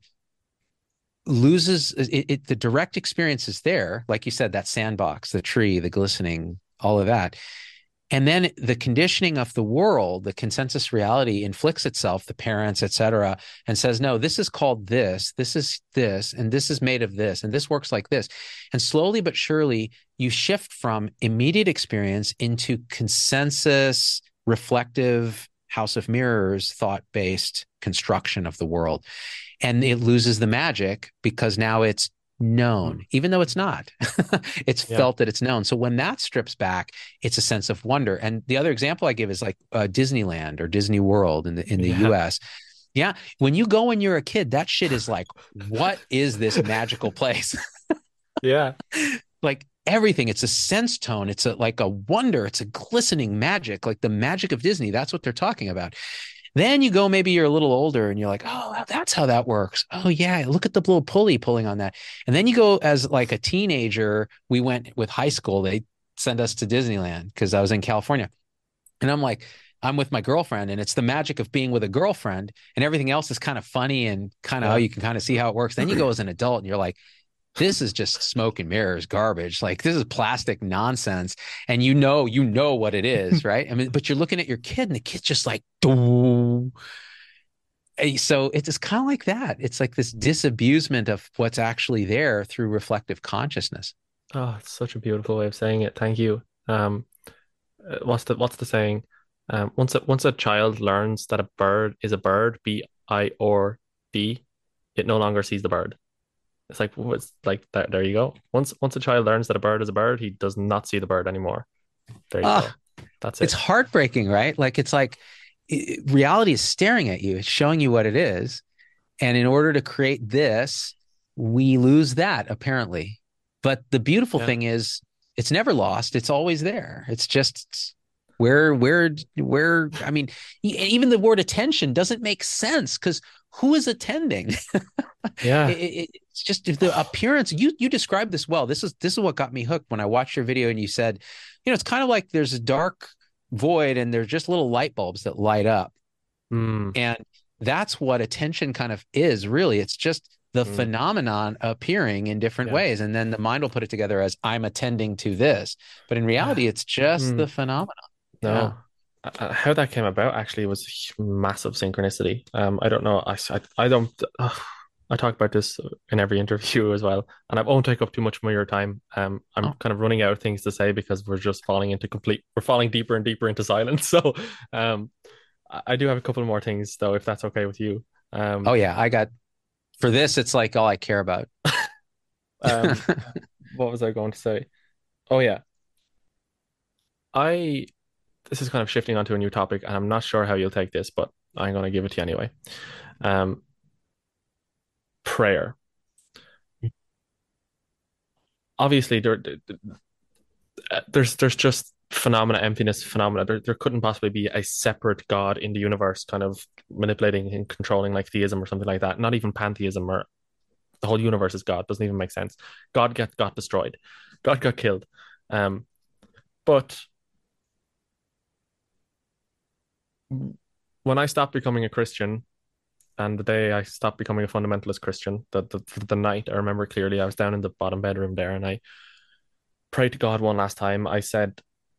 loses it, it. The direct experience is there, like you said, that sandbox, the tree, the glistening, all of that. And then the conditioning of the world, the consensus reality inflicts itself, the parents, et cetera, and says, no, this is called this, this is this, and this is made of this, and this works like this. And slowly but surely, you shift from immediate experience into consensus, reflective, house of mirrors, thought-based construction of the world. And it loses the magic because now it's known, even though it's not. It's yeah. felt that it's known. So when that strips back, it's a sense of wonder. And the other example I give is like uh, Disneyland or Disney World in the in the yeah. U S. Yeah. When you go when you're a kid, that shit is like, what is this magical place? Yeah. Like everything. It's a sense tone. It's a like a wonder. It's a glistening magic, like the magic of Disney. That's what they're talking about. Then you go, maybe you're a little older and you're like, oh, that's how that works. Oh, yeah. Look at the little pulley pulling on that. And then you go as like a teenager. We went with high school. They sent us to Disneyland because I was in California. And I'm like, I'm with my girlfriend, and it's the magic of being with a girlfriend, and everything else is kind of funny and kind of how Yeah. you can kind of see how it works. Then you go as an adult and you're like, this is just smoke and mirrors garbage. Like this is plastic nonsense. And you know, you know what it is, right? I mean, but you're looking at your kid and the kid's just like, doo. So it's just kind of like that. It's like this disabusement of what's actually there through reflective consciousness. Oh, it's such a beautiful way of saying it. Thank you. Um, uh, what's the what's the saying? Um, once a once a child learns that a bird is a bird, B I or D, it no longer sees the bird. It's like what's like that. There you go. Once once a child learns that a bird is a bird, he does not see the bird anymore. There you Ah, go. That's it's it. heartbreaking, right? Like it's like i- reality is staring at you. It's showing you what it is. And in order to create this, we lose that apparently. But the beautiful Yeah. thing is it's never lost. It's always there. It's just where, where, where, I mean, e- even the word attention doesn't make sense because who is attending? Yeah. It, it, it's just the appearance. You you described this well. This is this is what got me hooked when I watched your video and you said, you know, it's kind of like there's a dark void and there's just little light bulbs that light up. Mm, And that's what attention kind of is, really. It's just the mm, phenomenon appearing in different yeah. ways. And then the mind will put it together as I'm attending to this. But in Yeah. reality, it's just the Mm, phenomenon. Yeah. no. Uh, uh, how that came about actually was massive synchronicity. Um, I don't know. I, I, I don't. Uh, I talk about this in every interview as well, and I won't take up too much more of your time. Um, I'm Oh, kind of running out of things to say because we're just falling into complete. We're falling deeper and deeper into silence. So, um, I, I do have a couple more things though, if that's okay with you. oh Um, yeah. I got for this, it's like all I care about. um, what was I going to say? Oh yeah, I. This is kind of shifting onto a new topic, and I'm not sure how you'll take this, but I'm going to give it to you anyway. Um, prayer. Obviously, there, there's there's just phenomena, emptiness phenomena. There, there couldn't possibly be a separate God in the universe, kind of manipulating and controlling like theism or something like that. Not even pantheism or the whole universe is God. Doesn't even make sense. God get got destroyed. God got killed. Um, but when I stopped becoming a Christian, and the day I stopped becoming a fundamentalist Christian, the, the the night I remember clearly, I was down in the bottom bedroom there, and I prayed to God one last time. I said,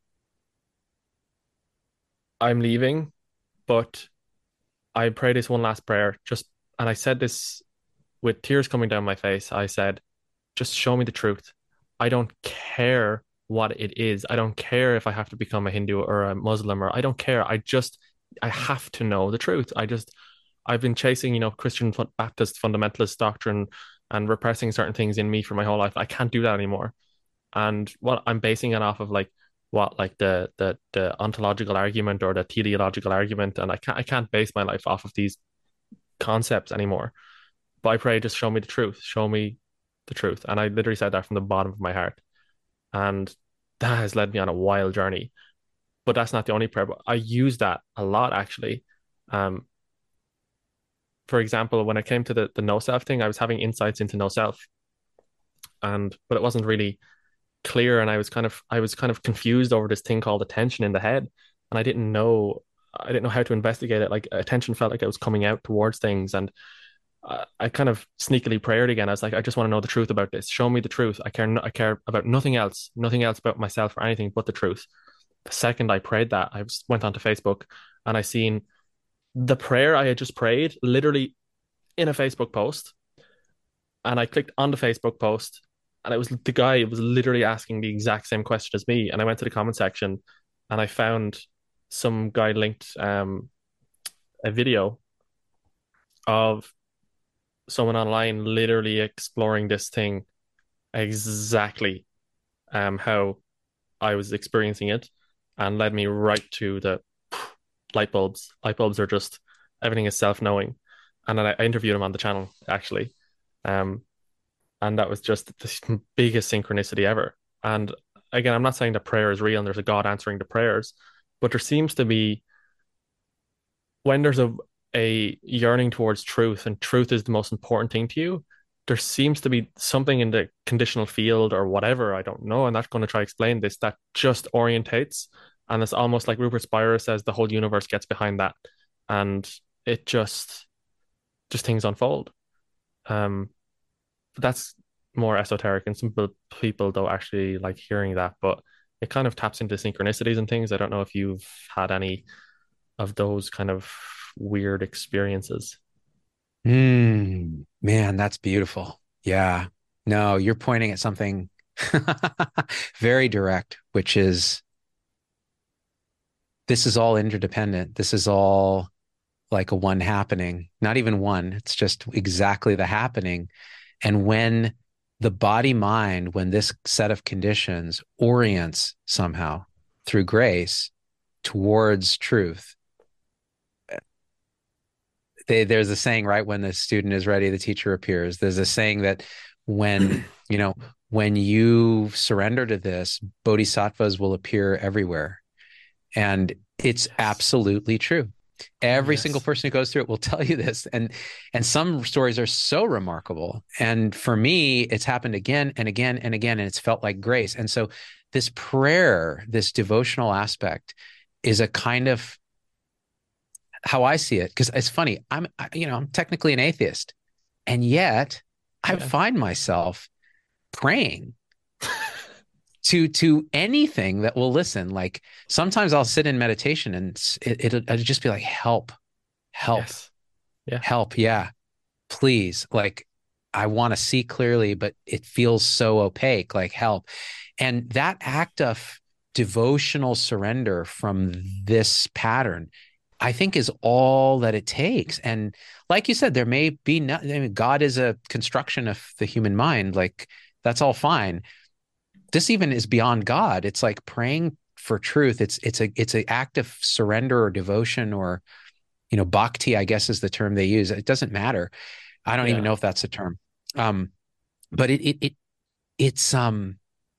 "I'm leaving, but I pray this one last prayer." Just and I said this with tears coming down my face. I said, "Just show me the truth. I don't care what it is. I don't care if I have to become a Hindu or a Muslim or I don't care. I just I have to know the truth. I just I've been chasing, you know, Christian Baptist fundamentalist doctrine and repressing certain things in me for my whole life. I can't do that anymore. And what I'm basing it off of like what like the the the ontological argument or the teleological argument, and I can't I can't base my life off of these concepts anymore. But I pray, just show me the truth, show me the truth. And I literally said that from the bottom of my heart. And that has led me on a wild journey. But that's not the only prayer. But I use that a lot actually. Um, for example, when it came to the the no self thing, I was having insights into no self, and but it wasn't really clear, and I was kind of I was kind of confused over this thing called attention in the head, and I didn't know I didn't know how to investigate it. Like attention felt like it was coming out towards things, and I, I kind of sneakily prayed again. I was like, I just want to know the truth about this. Show me the truth. I care. No, I care about nothing else, nothing else about myself or anything but the truth. The second I prayed that, I was, went onto Facebook and I seen the prayer I had just prayed literally in a Facebook post, and I clicked on the Facebook post, and it was the guy was literally asking the exact same question as me. And I went to the comment section, and I found some guy linked um, a video of someone online literally exploring this thing exactly um, how I was experiencing it, and led me right to the light bulbs. Light bulbs are just everything is self knowing. and then I, I interviewed him on the channel actually. Um, and that was just the biggest synchronicity ever. And again, I'm not saying that prayer is real and there's a God answering the prayers, but there seems to be when there's a a yearning towards truth and truth is the most important thing to you, there seems to be something in the conditional field or whatever, I don't know. I'm not going to try to explain this, that just orientates. And it's almost like Rupert Spira says the whole universe gets behind that. And it just just things unfold. Um, but that's more esoteric and some people people don't actually like hearing that, but it kind of taps into synchronicities and things. I don't know if you've had any of those kind of weird experiences. Mm, man, that's beautiful. Yeah. No, you're pointing at something very direct, which is this is all interdependent. This is all like a one happening, not even one. It's just exactly the happening. And when the body mind, when this set of conditions orients somehow through grace towards truth, they, there's a saying, right? When the student is ready, the teacher appears. There's a saying that when, you know, when you surrender to this, bodhisattvas will appear everywhere. And it's Yes. absolutely true. Every Yes. single person who goes through it will tell you this. And and some stories are so remarkable. And for me, it's happened again and again and again, and it's felt like grace. And so this prayer, this devotional aspect is a kind of how I see it. Because it's funny, I'm I- you know, I'm technically an atheist, and yet I Yeah. find myself praying to to anything that will listen. Like sometimes I'll sit in meditation and it, it'll, it'll just be like, help, help, Yes. Yeah. help. Yeah, please. Like I want to see clearly, but it feels so opaque, like help. And that act of devotional surrender from this pattern, I think is all that it takes. And like you said, there may be not, I mean, God is a construction of the human mind. Like that's all fine. This even is beyond God. It's like praying for truth. It's it's a it's an act of surrender or devotion or you know bhakti, I guess is the term they use. It doesn't matter. I don't even Yeah. know if that's a term. Um, but it it it it's um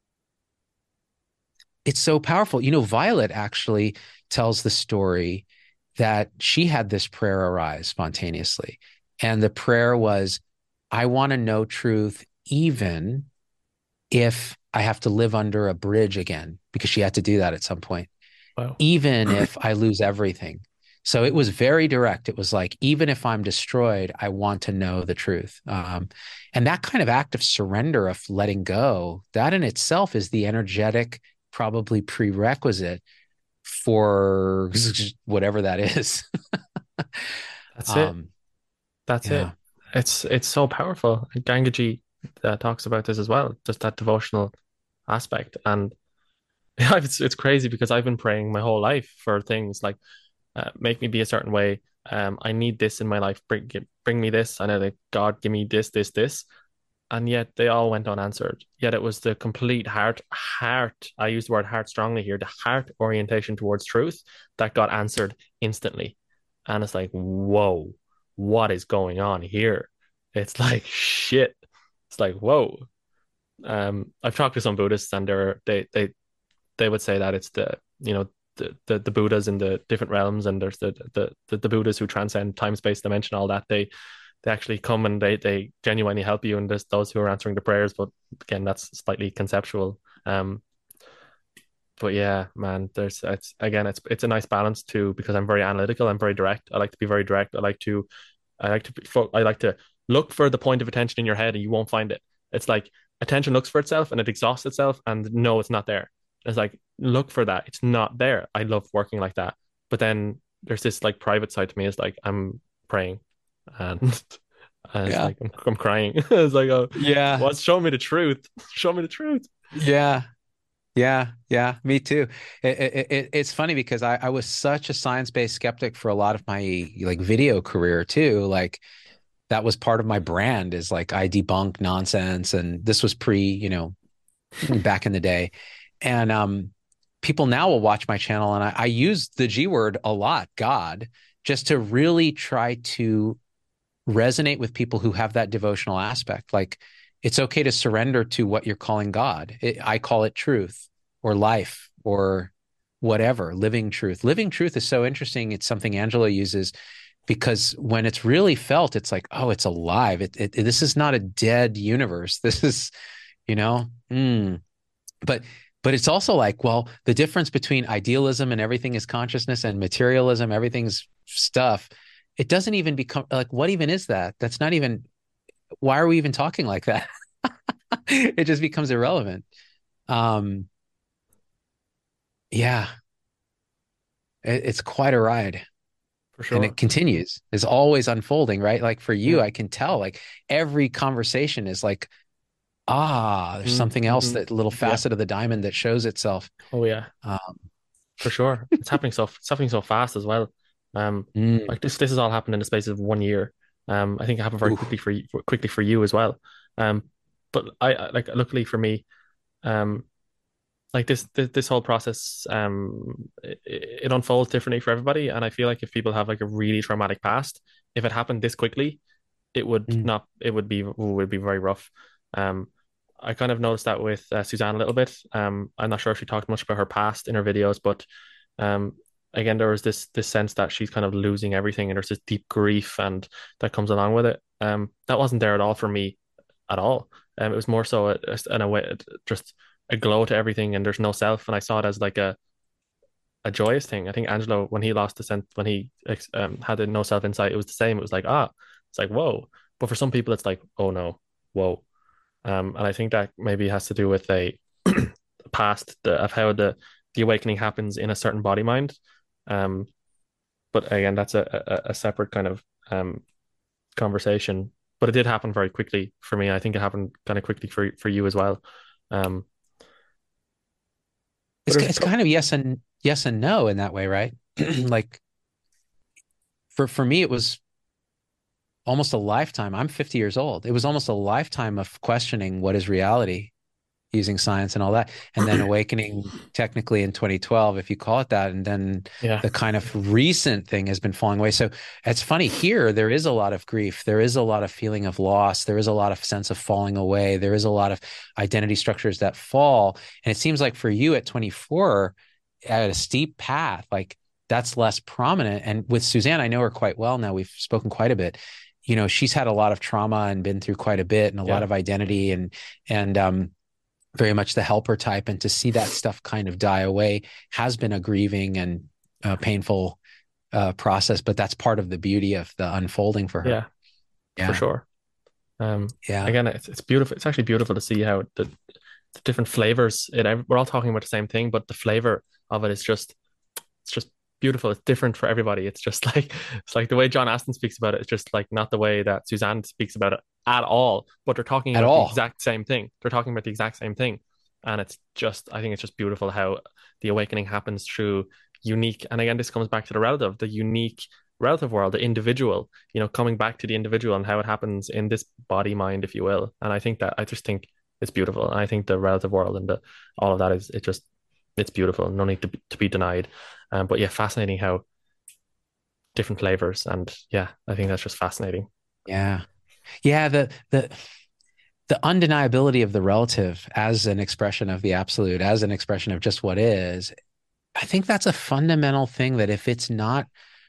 it's so powerful. You know, Violet actually tells the story that she had this prayer arise spontaneously, and the prayer was, "I want to know truth, even if I have to live under a bridge again," because she had to do that at some point, Wow. "even if I lose everything." So it was very direct. It was like, even if I'm destroyed, I want to know the truth. Um, and that kind of act of surrender, of letting go, that in itself is the energetic, probably prerequisite for whatever that is. That's it. um, That's it. yeah. It's it's so powerful. And Gangaji uh, talks about this as well, just that devotional aspect. And yeah, it's it's crazy because I've been praying my whole life for things like uh, make me be a certain way. Um, I need this in my life. Bring bring me this. I know that God give me this, this, this. And yet they all went unanswered. Yet it was the complete heart, heart. I use the word heart strongly here. The heart orientation towards truth that got answered instantly. And it's like, whoa, what is going on here? It's like shit. It's like, whoa. Um, I've talked to some Buddhists and they're they they they would say that it's the you know the the, the Buddhas in the different realms and there's the the the, the Buddhas who transcend time, space, dimension, all that. They they actually come and they they genuinely help you and there's those who are answering the prayers, but again that's slightly conceptual. Um but yeah, man, there's it's again it's it's a nice balance too because I'm very analytical, I'm very direct. I like to be very direct. I like to I like to be, I like to look for the point of attention in your head and you won't find it. It's like attention looks for itself and it exhausts itself and no, it's not there. It's like look for that. It's not there. I love working like that. But then there's this like private side to me. It's like I'm praying and, and it's Yeah. like I'm, I'm crying. It's like, oh, Yeah. what's show me the truth? Show me the truth. Yeah. Yeah, yeah, me too. It, it, it, it's funny because I, I was such a science-based skeptic for a lot of my like video career too. Like that was part of my brand is like I debunk nonsense, and this was pre, you know, back in the day. And um, people now will watch my channel, and I, I use the G word a lot, God, just to really try to resonate with people who have that devotional aspect. Like, it's okay to surrender to what you're calling God. It, I call it truth or life or whatever, living truth. Living truth is so interesting. It's something Angela uses because when it's really felt, it's like, oh, it's alive. It, it, this is not a dead universe. This is, you know, mm. but but it's also like, well, the difference between idealism and everything is consciousness and materialism, everything's stuff. It doesn't even become like, what even is that? That's not even, why are we even talking like that? It just becomes irrelevant. Um, yeah, it, it's quite a ride. For And sure. it continues. It's always unfolding, right? Like for you, Yeah. I can tell like every conversation is like, ah, there's something else, Mm-hmm. that little Yeah. facet of the diamond that shows itself. Oh yeah. Um, For sure. It's happening so it's happening so fast as well. Um, mm, like this this has all happened in the space of one year. Um, I think it happened very oof. quickly for you, quickly for you as well. Um, but I, I like luckily for me, um, like this this, this whole process, um, it, it unfolds differently for everybody. And I feel like if people have like a really traumatic past, if it happened this quickly, it would Mm, not it would be would be very rough. Um, I kind of noticed that with uh, Suzanne a little bit. Um, I'm not sure if she talked much about her past in her videos, but um, again, there was this this sense that she's kind of losing everything, and there's this deep grief and that comes along with it. Um, that wasn't there at all for me at all. Um, it was more so a, a, in a way just a glow to everything, and there's no self, and I saw it as like a a joyous thing. I think Angelo, when he lost the sense, when he um, had the no self insight, it was the same. It was like, ah, it's like, whoa. But for some people, it's like, oh no, whoa. Um, and I think that maybe has to do with a past the, of how the the awakening happens in a certain body mind. Um, but again, that's a, a, a separate kind of um conversation. But it did happen very quickly for me. I think it happened kind of quickly for for you as well. Um, but it's there's it's kind of yes and yes and no in that way, right? Like for for me, it was almost a lifetime. I'm fifty years old. It was almost a lifetime of questioning what is reality using science and all that, and then awakening technically in twenty twelve, if you call it that. And then yeah, the kind of recent thing has been falling away. So it's funny here, there is a lot of grief. There is a lot of feeling of loss. There is a lot of sense of falling away. There is a lot of identity structures that fall. And it seems like for you at twenty-four, at a steep path, like that's less prominent. And with Suzanne, I know her quite well now. We've spoken quite a bit. You know, she's had a lot of trauma and been through quite a bit and a lot yeah, of identity and, and, um, very much the helper type. And to see that stuff kind of die away has been a grieving and uh, painful uh, process, but that's part of the beauty of the unfolding for her. yeah, for Yeah. sure. Um, Yeah. again, it's it's beautiful. It's actually beautiful to see how the, the different flavors. It we're all talking about the same thing, but the flavor of it is just it's just beautiful. It's different for everybody. It's just like it's like the way John Aston speaks about it. It's just like not the way that Suzanne speaks about it at all. But they're talking At about the all. exact same thing. They're talking about the exact same thing, and it's just I think it's just beautiful how the awakening happens through unique. And again, this comes back to the relative, the unique relative world, the individual. You know, coming back to the individual and how it happens in this body mind, if you will. And I think that I just think it's beautiful. And I think the relative world and the all of that is it just it's beautiful. No need to be, to be denied. Um, but yeah, fascinating how different flavors and yeah, I think that's just fascinating. Yeah. Yeah. The, the, the undeniability of the relative as an expression of the absolute, as an expression of just what is, I think that's a fundamental thing that if it's not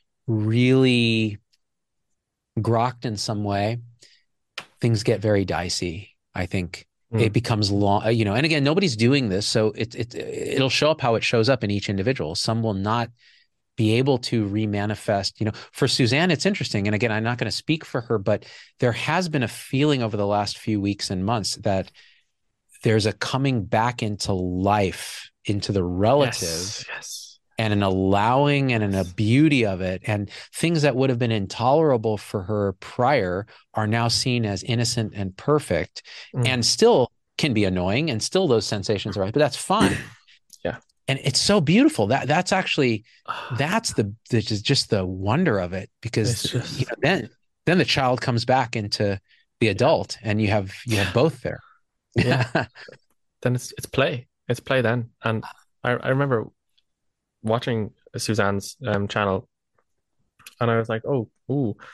really grokked in some way, things get very dicey. I think it Mm, becomes long, you know, and again, nobody's doing this. So it, it, it'll show up how it shows up in each individual. Some will not be able to remanifest, you know. For Suzanne, it's interesting. And again, I'm not going to speak for her, but there has been a feeling over the last few weeks and months that there's a coming back into life, into the relative, yes, yes, and an allowing and an, a yes. beauty of it. And things that would have been intolerable for her prior are now seen as innocent and perfect, Mm. and still can be annoying, and still those sensations are right, but that's fine. Yeah. And it's so beautiful. That that's actually that's the, the just the wonder of it, because It's you just know, then then the child comes back into the yeah, adult, and you have you have both there. yeah. Then it's it's play. It's play then. And I, I remember watching Suzanne's um channel and I was like, oh, ooh,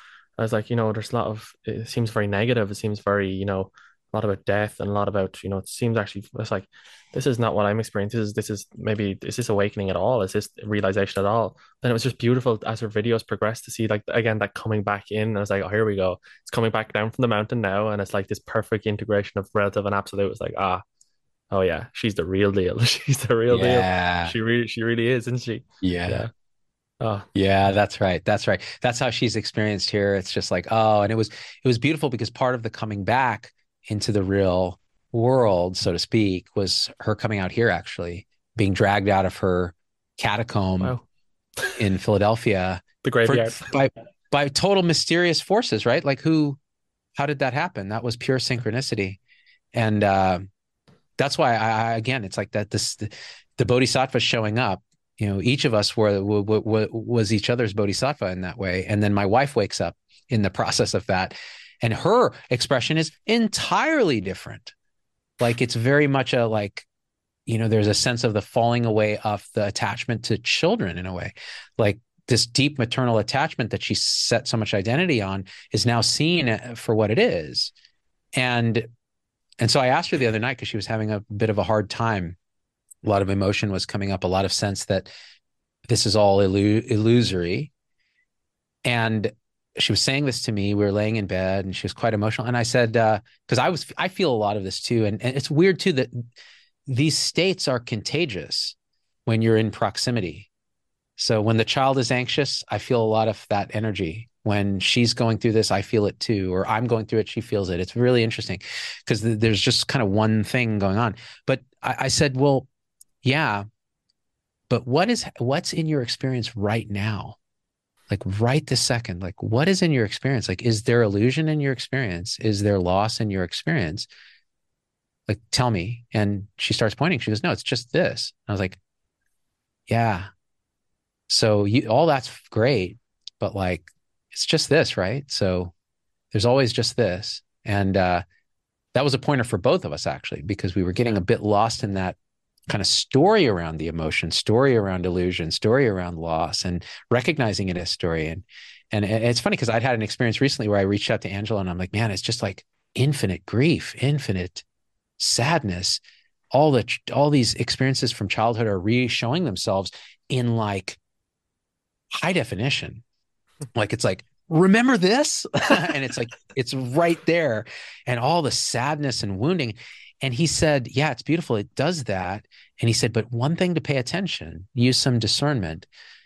I was like, you know, there's a lot of, it seems very negative. It seems very, you know, a lot about death and a lot about, you know, it seems actually, it's like, this is not what I'm experiencing. This is, this is maybe, is this awakening at all? Is this realization at all? Then it was just beautiful as her videos progressed to see, like, again, that coming back in. And I was like, oh, here we go. It's coming back down from the mountain now. And it's like this perfect integration of relative and absolute. It's like, ah, oh yeah, she's the real deal. She's the real deal. Yeah. She really, she really is, isn't she? Yeah. Yeah. Oh, Yeah, that's right. That's right. That's how she's experienced here. It's just like, oh, and it was it was beautiful because part of the coming back into the real world, so to speak, was her coming out here actually, being dragged out of her catacomb wow. in Philadelphia The for graveyard. by by total mysterious forces, right? Like who, how did that happen? That was pure synchronicity. And uh that's why I, I again, it's like that this the, the bodhisattva showing up, you know, each of us were, were, were was each other's bodhisattva in that way. And then my wife wakes up in the process of that, and her expression is entirely different. Like it's very much a like, you know, there's a sense of the falling away of the attachment to children in a way. Like this deep maternal attachment that she set so much identity on is now seen for what it is. And and so I asked her the other night because she was having a bit of a hard time. A lot of emotion was coming up, a lot of sense that this is all illu- illusory. And she was saying this to me. We were laying in bed and she was quite emotional. And I said, because uh, I was, I feel a lot of this too. And, and it's weird too that these states are contagious when you're in proximity. So when the child is anxious, I feel a lot of that energy. When she's going through this, I feel it too, or I'm going through it, she feels it. It's really interesting because th- there's just kind of one thing going on. But I, I said, well, yeah, but what is what's in your experience right now? Like right this second, like what is in your experience? Like, is there illusion in your experience? Is there loss in your experience? Like, tell me. And she starts pointing. She goes, no, it's just this. I was like, yeah. So you all that's great, but like it's just this, right? So there's always just this. And uh that was a pointer for both of us actually, because we were getting Yeah. a bit lost in that kind of story around the emotion, story around illusion, story around loss, and recognizing it as story. And and it's funny because I'd had an experience recently where I reached out to Angela and I'm like, man, it's just like infinite grief, infinite sadness. All the all these experiences from childhood are re-showing themselves in like high definition. Like it's like, remember this? And it's like, it's right there. And all the sadness and wounding. And he said, yeah, it's beautiful. It does that. And he said, but one thing to pay attention, use some discernment.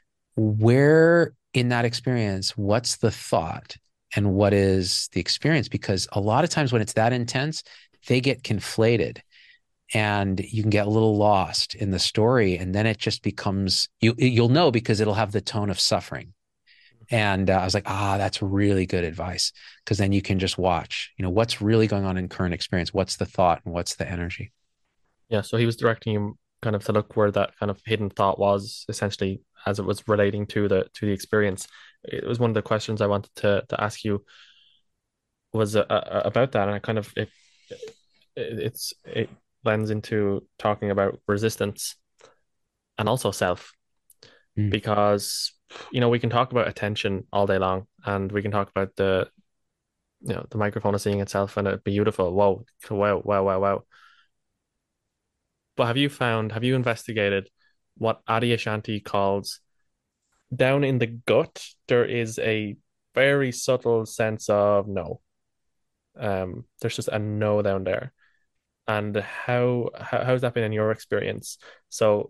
Where in that experience, what's the thought and what is the experience? Because a lot of times when it's that intense, they get conflated and you can get a little lost in the story. And then it just becomes, you, you'll know because it'll have the tone of suffering. And uh, I was like, ah, that's really good advice. Because then you can just watch, you know, what's really going on in current experience? What's the thought and what's the energy? Yeah. So he was directing you kind of to look where that kind of hidden thought was essentially as it was relating to the to the experience. It was one of the questions I wanted to to ask you was uh, uh, about that, and I kind of it, it it's it blends into talking about resistance and also self Mm. because you know we can talk about attention all day long and we can talk about the you know the microphone is seeing itself and it beautiful whoa wow wow wow wow but have you found have you investigated what Adyashanti calls down in the gut there is a very subtle sense of no um there's just a no down there and how, how how's that been in your experience so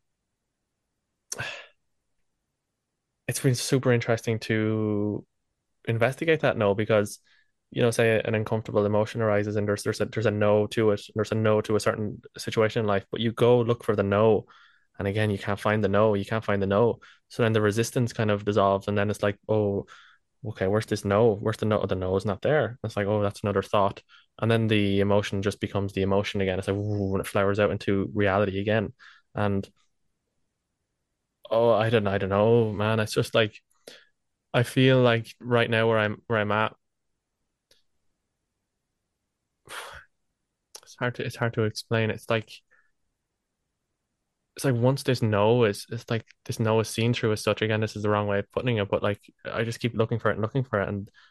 it's been super interesting to investigate that no because you know say an uncomfortable emotion arises and there's there's a there's a no to it there's a no to a certain situation in life but you go look for the no and again you can't find the no you can't find the no so then the resistance kind of dissolves and then it's like oh okay where's this no where's the no the no is not there it's like oh that's another thought and then the emotion just becomes the emotion again it's like ooh, when it flowers out into reality again and oh I don't I don't know man it's just like I feel like right now where I'm where I'm at it's hard to it's hard to explain. It's like it's like once this no is it's like this no is seen through as such. Again, this is the wrong way of putting it, but like I just keep looking for it and looking for it. And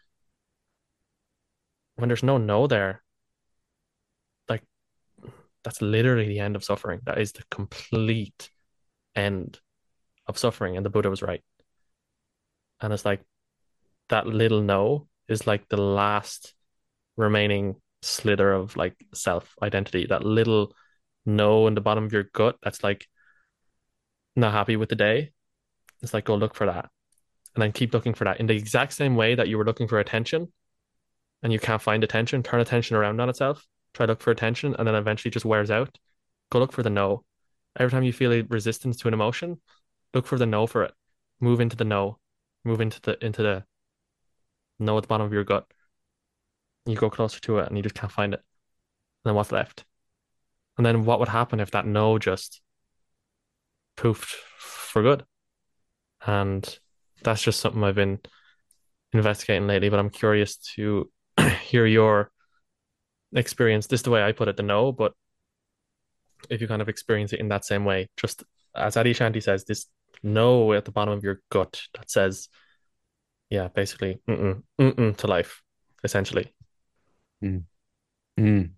when there's no no there, like that's literally the end of suffering. That is the complete end of suffering. And the Buddha was right. And it's like that little no is like the last remaining slither of like self identity. That little no in the bottom of your gut that's like not happy with the day. It's like go look for that. And then keep looking for that in the exact same way that you were looking for attention and you can't find attention, turn attention around on itself, try to look for attention, and then eventually just wears out. Go look for the no. Every time you feel a resistance to an emotion, look for the no for it. Move into the no. Move into the into the no at the bottom of your gut. You go closer to it and you just can't find it. And then what's left? And then what would happen if that no just poofed for good? And that's just something I've been investigating lately, but I'm curious to hear your experience. This is the way I put it, the no, but if you kind of experience it in that same way, just as Adyashanti says, this no at the bottom of your gut that says, yeah, basically, mm-mm, mm-mm to life, essentially. Mm. Mm.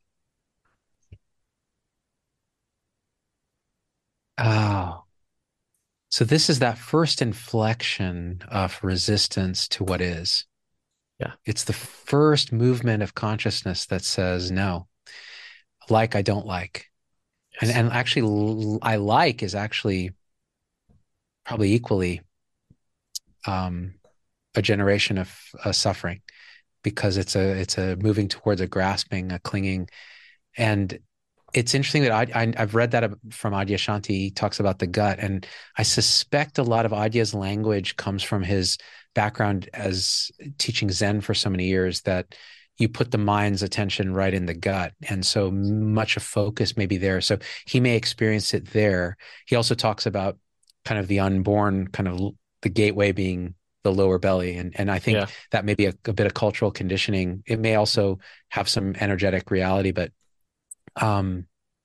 Oh, so this is that first inflection of resistance to what is. Yeah. It's the first movement of consciousness that says no, like I don't like. Yes. And and actually I like is actually probably equally um, a generation of uh, suffering, because it's a it's a moving towards a grasping, a clinging. And it's interesting that I, I I've read that from Adyashanti. He talks about the gut, and I suspect a lot of Adya's language comes from his background as teaching Zen for so many years, that you put the mind's attention right in the gut, and so much of focus may be there. So he may experience it there. He also talks about kind of the unborn, kind of the gateway being the lower belly, and and I think Yeah. that may be a, a bit of cultural conditioning. It may also have some energetic reality, but um,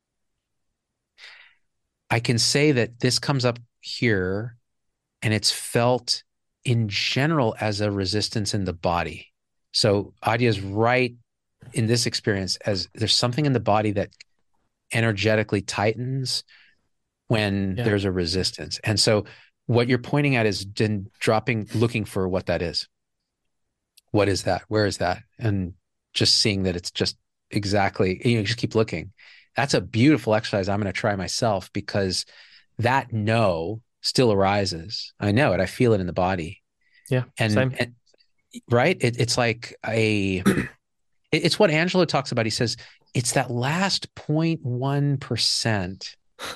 I can say that this comes up here, and it's felt in general as a resistance in the body. So Adya's right in this experience, as there's something in the body that energetically tightens when Yeah. there's a resistance. And so what you're pointing at is then dropping, looking for what that is. What is that? Where is that? And just seeing that it's just exactly, you know, just keep looking. That's a beautiful exercise I'm going to try myself, because that no still arises. I know it. I feel it in the body. Yeah. And, Same. and right. It, it's like a, it, it's what Angelo talks about. He says, it's that last zero point one percent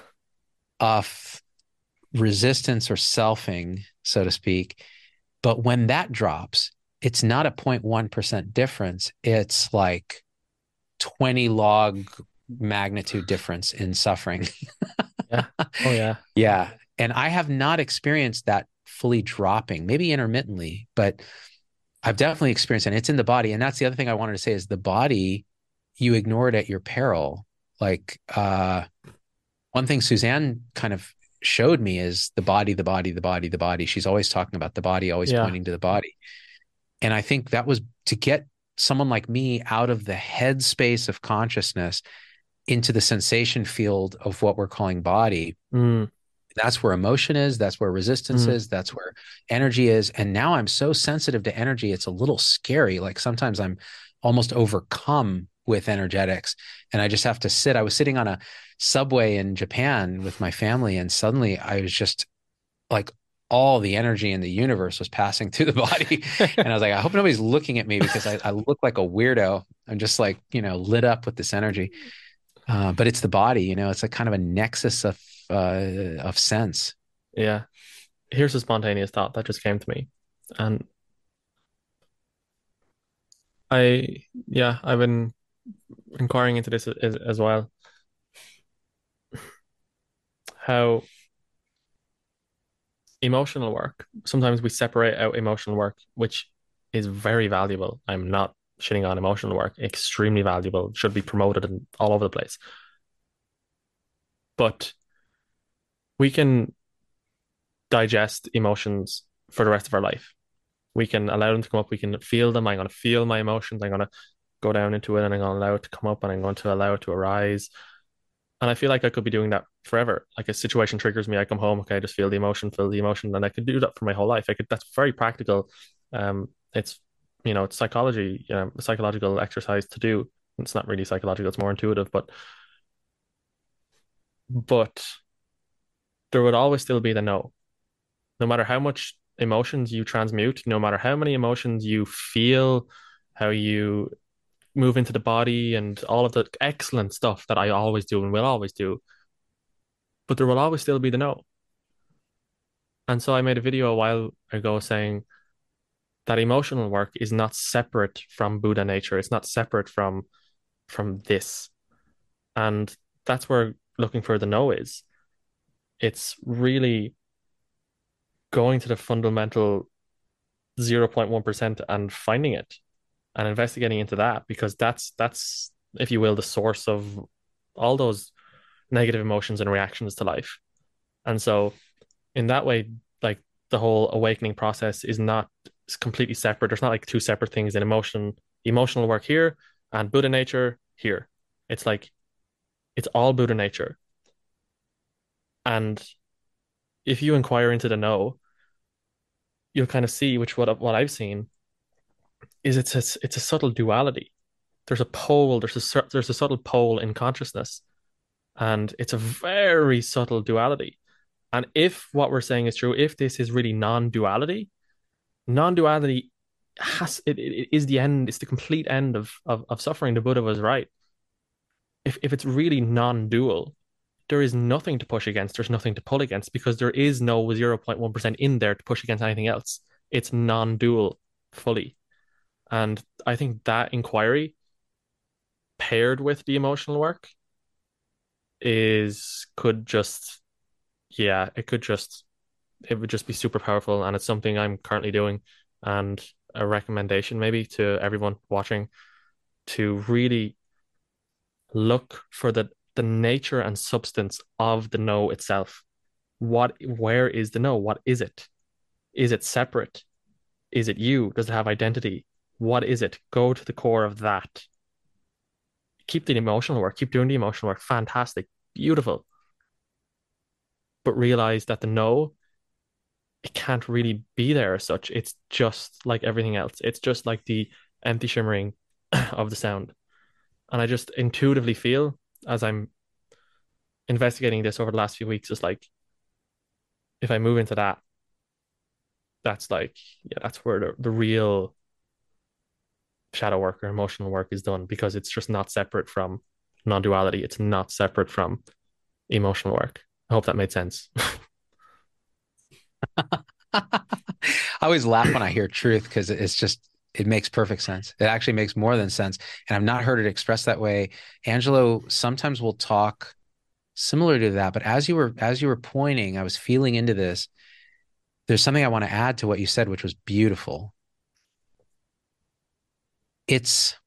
of resistance or selfing, so to speak. But when that drops, it's not a zero point one percent difference. It's like twenty log magnitude difference in suffering. Yeah. Oh, yeah. Yeah. And I have not experienced that fully dropping, maybe intermittently, but I've definitely experienced it. And it's in the body. And that's the other thing I wanted to say is the body, you ignore it at your peril. Like uh, one thing Suzanne kind of showed me is the body, the body, the body, the body. She's always talking about the body, always Yeah. pointing to the body. And I think that was to get someone like me out of the head space of consciousness into the sensation field of what we're calling body. Mm. That's where emotion is. That's where resistance Mm. is. That's where energy is. And now I'm so sensitive to energy. It's a little scary. Like sometimes I'm almost overcome with energetics, and I just have to sit. I was sitting on a subway in Japan with my family, and suddenly I was just like, all the energy in the universe was passing through the body. And I was like, I hope nobody's looking at me, because I, I look like a weirdo. I'm just like, you know, lit up with this energy. Uh, but it's the body, you know, it's a kind of a nexus of, uh, of sense. Yeah. Here's a spontaneous thought that just came to me. And I, yeah, I've been inquiring into this as, as well. How emotional work, sometimes we separate out emotional work, which is very valuable. I'm not shitting on emotional work, extremely valuable, should be promoted and all over the place. But we can digest emotions for the rest of our life. We can allow them to come up. We can feel them. I'm going to feel my emotions. I'm going to go down into it and I'm going to allow it to come up and I'm going to allow it to arise. And I feel like I could be doing that forever. Like a situation triggers me, I come home, okay, I just feel the emotion, feel the emotion, and I could do that for my whole life. I could. That's very practical. Um, it's you know, it's psychology, you know, a psychological exercise to do. It's not really psychological; it's more intuitive. But but there would always still be the no. No matter how much emotions you transmute, no matter how many emotions you feel, how you move into the body, and all of the excellent stuff that I always do and will always do, but there will always still be the no. And so I made a video a while ago saying that emotional work is not separate from Buddha nature. It's not separate from from this. And that's where looking for the no is. It's really going to the fundamental zero point one percent and finding it and investigating into that because that's that's, if you will, the source of all those negative emotions and reactions to life. And so in that way, like the whole awakening process is not completely separate. There's not like two separate things in emotion, emotional work here and Buddha nature here. It's like it's all Buddha nature. And if you inquire into the no, you'll kind of see, which what what I've seen is it's a, it's a subtle duality. There's a pole, there's a there's a subtle pole in consciousness, and it's a very subtle duality. And if what we're saying is true, if this is really non-duality, non-duality has it, it is the end, it's the complete end of, of of suffering. The Buddha was right. If if it's really non-dual, there is nothing to push against, there's nothing to pull against because there is no zero point one percent in there to push against anything else. It's non-dual fully. And I think that inquiry paired with the emotional work is could just yeah, it could just it would just be super powerful, and it's something I'm currently doing, and a recommendation maybe to everyone watching to really look for the the nature and substance of the no itself. What, where is the no? What is it? Is it separate? Is it you? Does it have identity? What is it? Go to the core of that. Keep the emotional work, keep doing the emotional work. Fantastic, beautiful. But realize that the no, it can't really be there as such. It's just like everything else. It's just like the empty shimmering of the sound. And I just intuitively feel as I'm investigating this over the last few weeks, is like if I move into that, that's like, yeah, that's where the, the real shadow work or emotional work is done because it's just not separate from non-duality. It's not separate from emotional work. I hope that made sense. I always laugh when I hear truth because it's just, it makes perfect sense. It actually makes more than sense. And I've not heard it expressed that way. Angelo sometimes will talk similar to that, but as you were, as you were pointing, I was feeling into this. There's something I want to add to what you said, which was beautiful. It's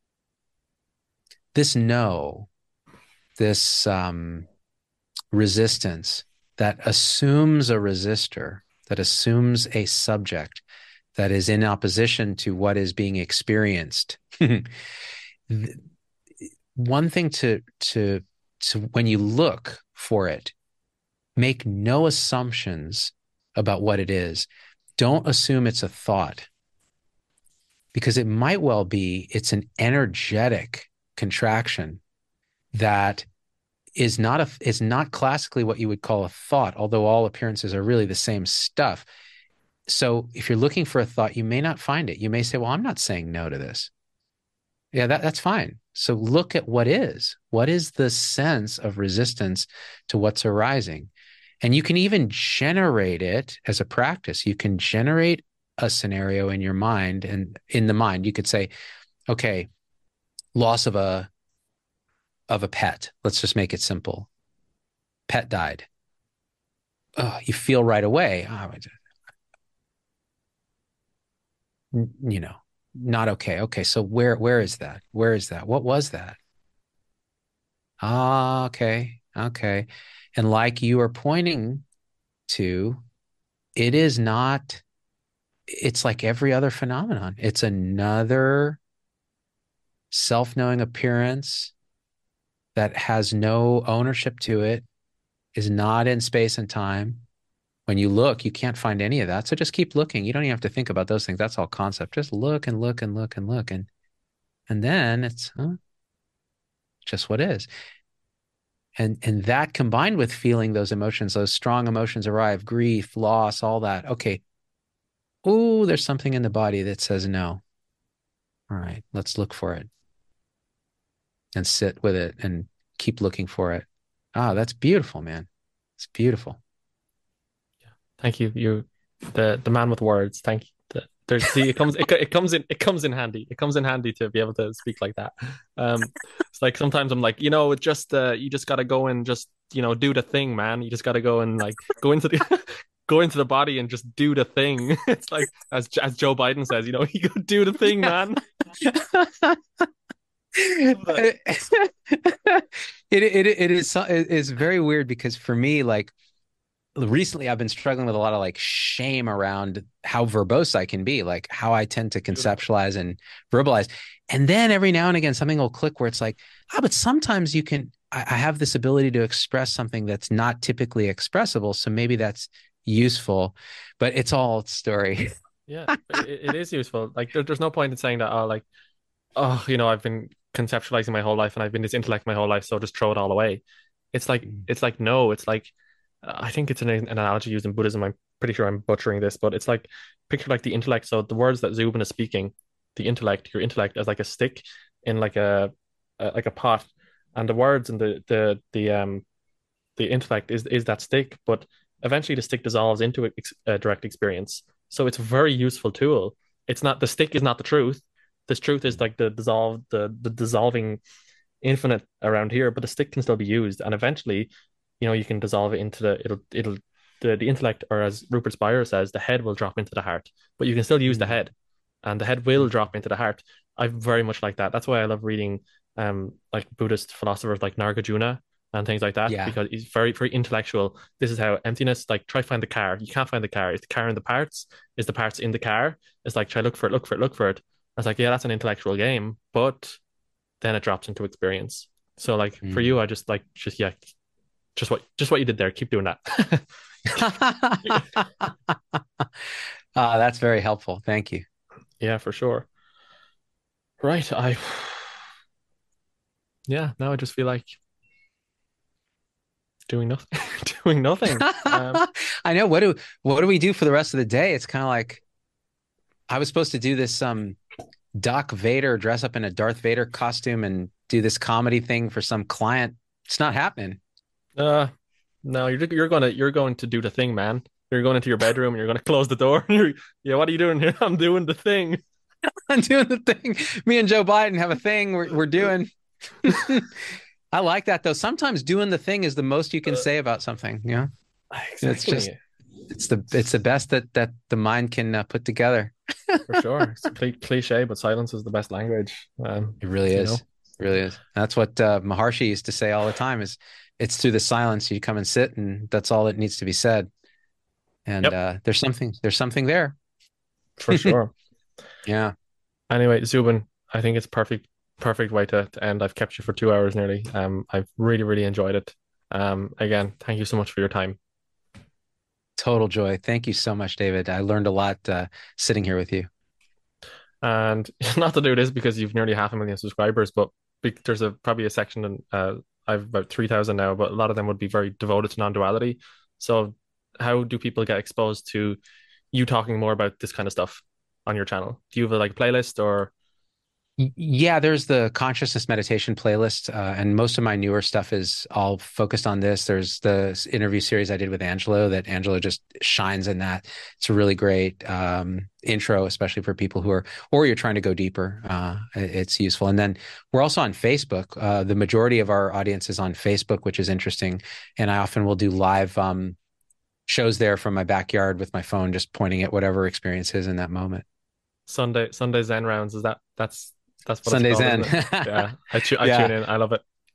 this no, this um, resistance that assumes a resistor, that assumes a subject that is in opposition to what is being experienced. One thing to, to, to, when you look for it, make no assumptions about what it is. Don't assume it's a thought, because it might well be it's an energetic contraction that is not a is not classically what you would call a thought, although all appearances are really the same stuff. So if you're looking for a thought, you may not find it. You may say, well, I'm not saying no to this. Yeah, that, that's fine. So look at what is. What is the sense of resistance to what's arising? And you can even generate it as a practice. You can generate a scenario in your mind, and in the mind, you could say, okay, loss of a of a pet. Let's just make it simple. Pet died. Oh, you feel right away, oh, you know, not okay. Okay, so where where is that? Where is that? What was that? Ah, okay. Okay. And like you are pointing to, it is not, it's like every other phenomenon. It's another self-knowing appearance that has no ownership to it, is not in space and time. When you look, you can't find any of that. So just keep looking. You don't even have to think about those things. That's all concept. Just look and look and look and look. And and then it's huh, just what is. And and that combined with feeling those emotions, those strong emotions arrive, grief, loss, all that. Okay. Oh, there's something in the body that says no. All right, let's look for it and sit with it and keep looking for it. Ah, that's beautiful, man. It's beautiful. Thank you. You, the the man with words. Thank you. The, there's see, it comes it, it comes in it comes in handy. It comes in handy to be able to speak like that. Um, it's like sometimes I'm like, you know, it just uh, you just got to go and just you know do the thing, man. You just got to go and like go into the go into the body and just do the thing. It's like as as Joe Biden says, you know, you go do the thing, man. it, it it is it is very weird because for me, like recently I've been struggling with a lot of like shame around how verbose I can be, like how I tend to conceptualize and verbalize. And then every now and again, something will click where it's like, ah, but sometimes you can, I, I have this ability to express something that's not typically expressible. So maybe that's useful, but it's all story. Yeah, it, it is useful. Like there, there's no point in saying that, oh, like, oh, you know, I've been conceptualizing my whole life and I've been this intellect my whole life, so just throw it all away. It's like, it's like, no, it's like, I think it's an, an analogy used in Buddhism. I'm pretty sure I'm butchering this, but it's like picture like the intellect. So the words that Zubin is speaking, the intellect, your intellect as like a stick in like a, a like a pot, and the words and the the the um the intellect is is that stick. But eventually the stick dissolves into a, a direct experience. So it's a very useful tool. It's not the stick is not the truth. This truth is like the dissolved the the dissolving infinite around here, but the stick can still be used, and eventually you know, you can dissolve it into the it'll it'll the, the intellect, or as Rupert Spira says, the head will drop into the heart, but you can still use the head, and the head will drop into the heart. I very much like that. That's why I love reading um like Buddhist philosophers like Nagarjuna and things like that, Yeah. because he's very, very intellectual. This is how emptiness, like try find the car. You can't find the car. Is the car in the parts? Is the parts in the car? It's like try look for it, look for it, look for it. I was like, yeah, that's an intellectual game, but then it drops into experience. So like Mm. for you, I just like just yeah, just what just what you did there. Keep doing that. uh, that's very helpful. Thank you. Yeah, for sure. Right. I yeah, now I just feel like doing nothing. doing nothing. Um, I know. What do what do we do for the rest of the day? It's kind of like I was supposed to do this um Doc Vader, dress up in a Darth Vader costume and do this comedy thing for some client. It's not happening. uh no, you're you're gonna you're going to do the thing, man. You're going into your bedroom and you're gonna close the door. You're, yeah, what are you doing here? I'm doing the thing. I'm doing the thing. Me and Joe Biden have a thing we're we're doing. I like that though. Sometimes doing the thing is the most you can say about something. You know, Exactly. it's just it's the it's the best that that the mind can uh, put together. For sure. It's a cli- cliche, but silence is the best language. Um, It really you is. know? It really is. That's what uh, Maharshi used to say all the time. Is it's through the silence you come and sit, and that's all that needs to be said. And Yep. uh, there's something there's something there. For sure. Yeah. Anyway, Zubin, I think it's perfect perfect way to, to end. I've kept you for two hours nearly. Um, I've really, really enjoyed it. Um, again, thank you so much for your time. Total joy. Thank you so much, David. I learned a lot uh, sitting here with you. And not to do this because you've nearly half a million subscribers, but be- there's a probably a section, and uh, I've about three thousand now, but a lot of them would be very devoted to non-duality. So how do people get exposed to you talking more about this kind of stuff on your channel? Do you have a like playlist or? Y- Yeah, there's the consciousness meditation playlist, uh, and most of my newer stuff is all focused on this. There's the s- interview series I did with Angelo that Angelo just shines in that. It's a really great um, intro, especially for people who are, or you're trying to go deeper. Uh, it- it's useful. And then we're also on Facebook. Uh, the majority of our audience is on Facebook, which is interesting. And I often will do live um, shows there from my backyard with my phone, just pointing at whatever experience is in that moment. Sunday Sunday Zen rounds, is that that's that's what it's Sunday called, Zen. isn't it? Yeah, I tu- I Yeah. tune in. I love it.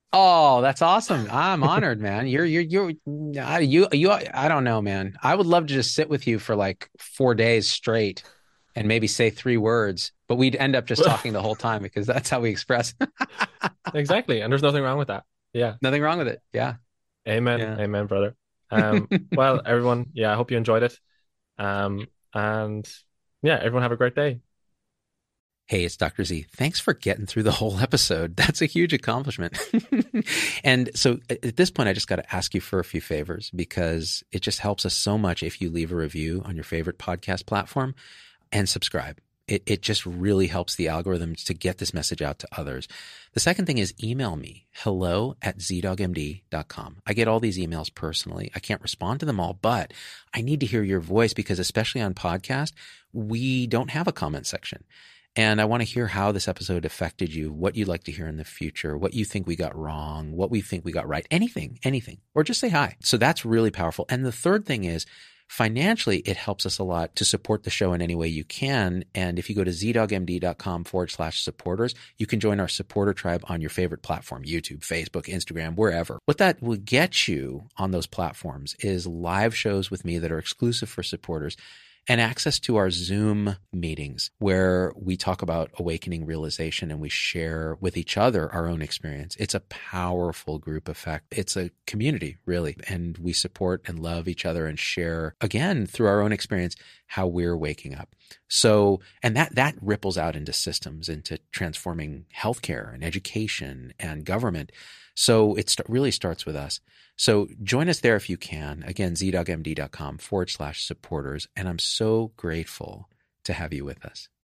Oh, that's awesome. I'm honored, man. You're, you're, you're, I- you, you, I don't know, man. I would love to just sit with you for like four days straight and maybe say three words, but we'd end up just talking the whole time because that's how we express. Exactly. And there's nothing wrong with that. Yeah. Nothing wrong with it. Yeah. Amen. Yeah. Amen, brother. Um, well, everyone, yeah, I hope you enjoyed it. Um, and yeah, everyone have a great day. Hey, it's Doctor Z. Thanks for getting through the whole episode. That's a huge accomplishment. And so at this point, I just got to ask you for a few favors because it just helps us so much if you leave a review on your favorite podcast platform and subscribe. It, it just really helps the algorithms to get this message out to others. The second thing is email me, hello at z dog m d dot com. I get all these emails personally. I can't respond to them all, but I need to hear your voice because especially on podcast, we don't have a comment section. And I want to hear how this episode affected you, what you'd like to hear in the future, what you think we got wrong, what we think we got right, anything, anything, or just say hi. So that's really powerful. And the third thing is financially, it helps us a lot to support the show in any way you can. And if you go to zdogmd.com forward slash supporters, you can join our supporter tribe on your favorite platform, YouTube, Facebook, Instagram, wherever. What that will get you on those platforms is live shows with me that are exclusive for supporters and access to our Zoom meetings where we talk about awakening realization and we share with each other our own experience. It's a powerful group effect. It's a community, really. And we support and love each other and share, again, through our own experience, how we're waking up. So, and that, that ripples out into systems, into transforming healthcare and education and government. So it st- really starts with us. So join us there if you can. Again, zdogmd.com forward slash supporters. And I'm so grateful to have you with us.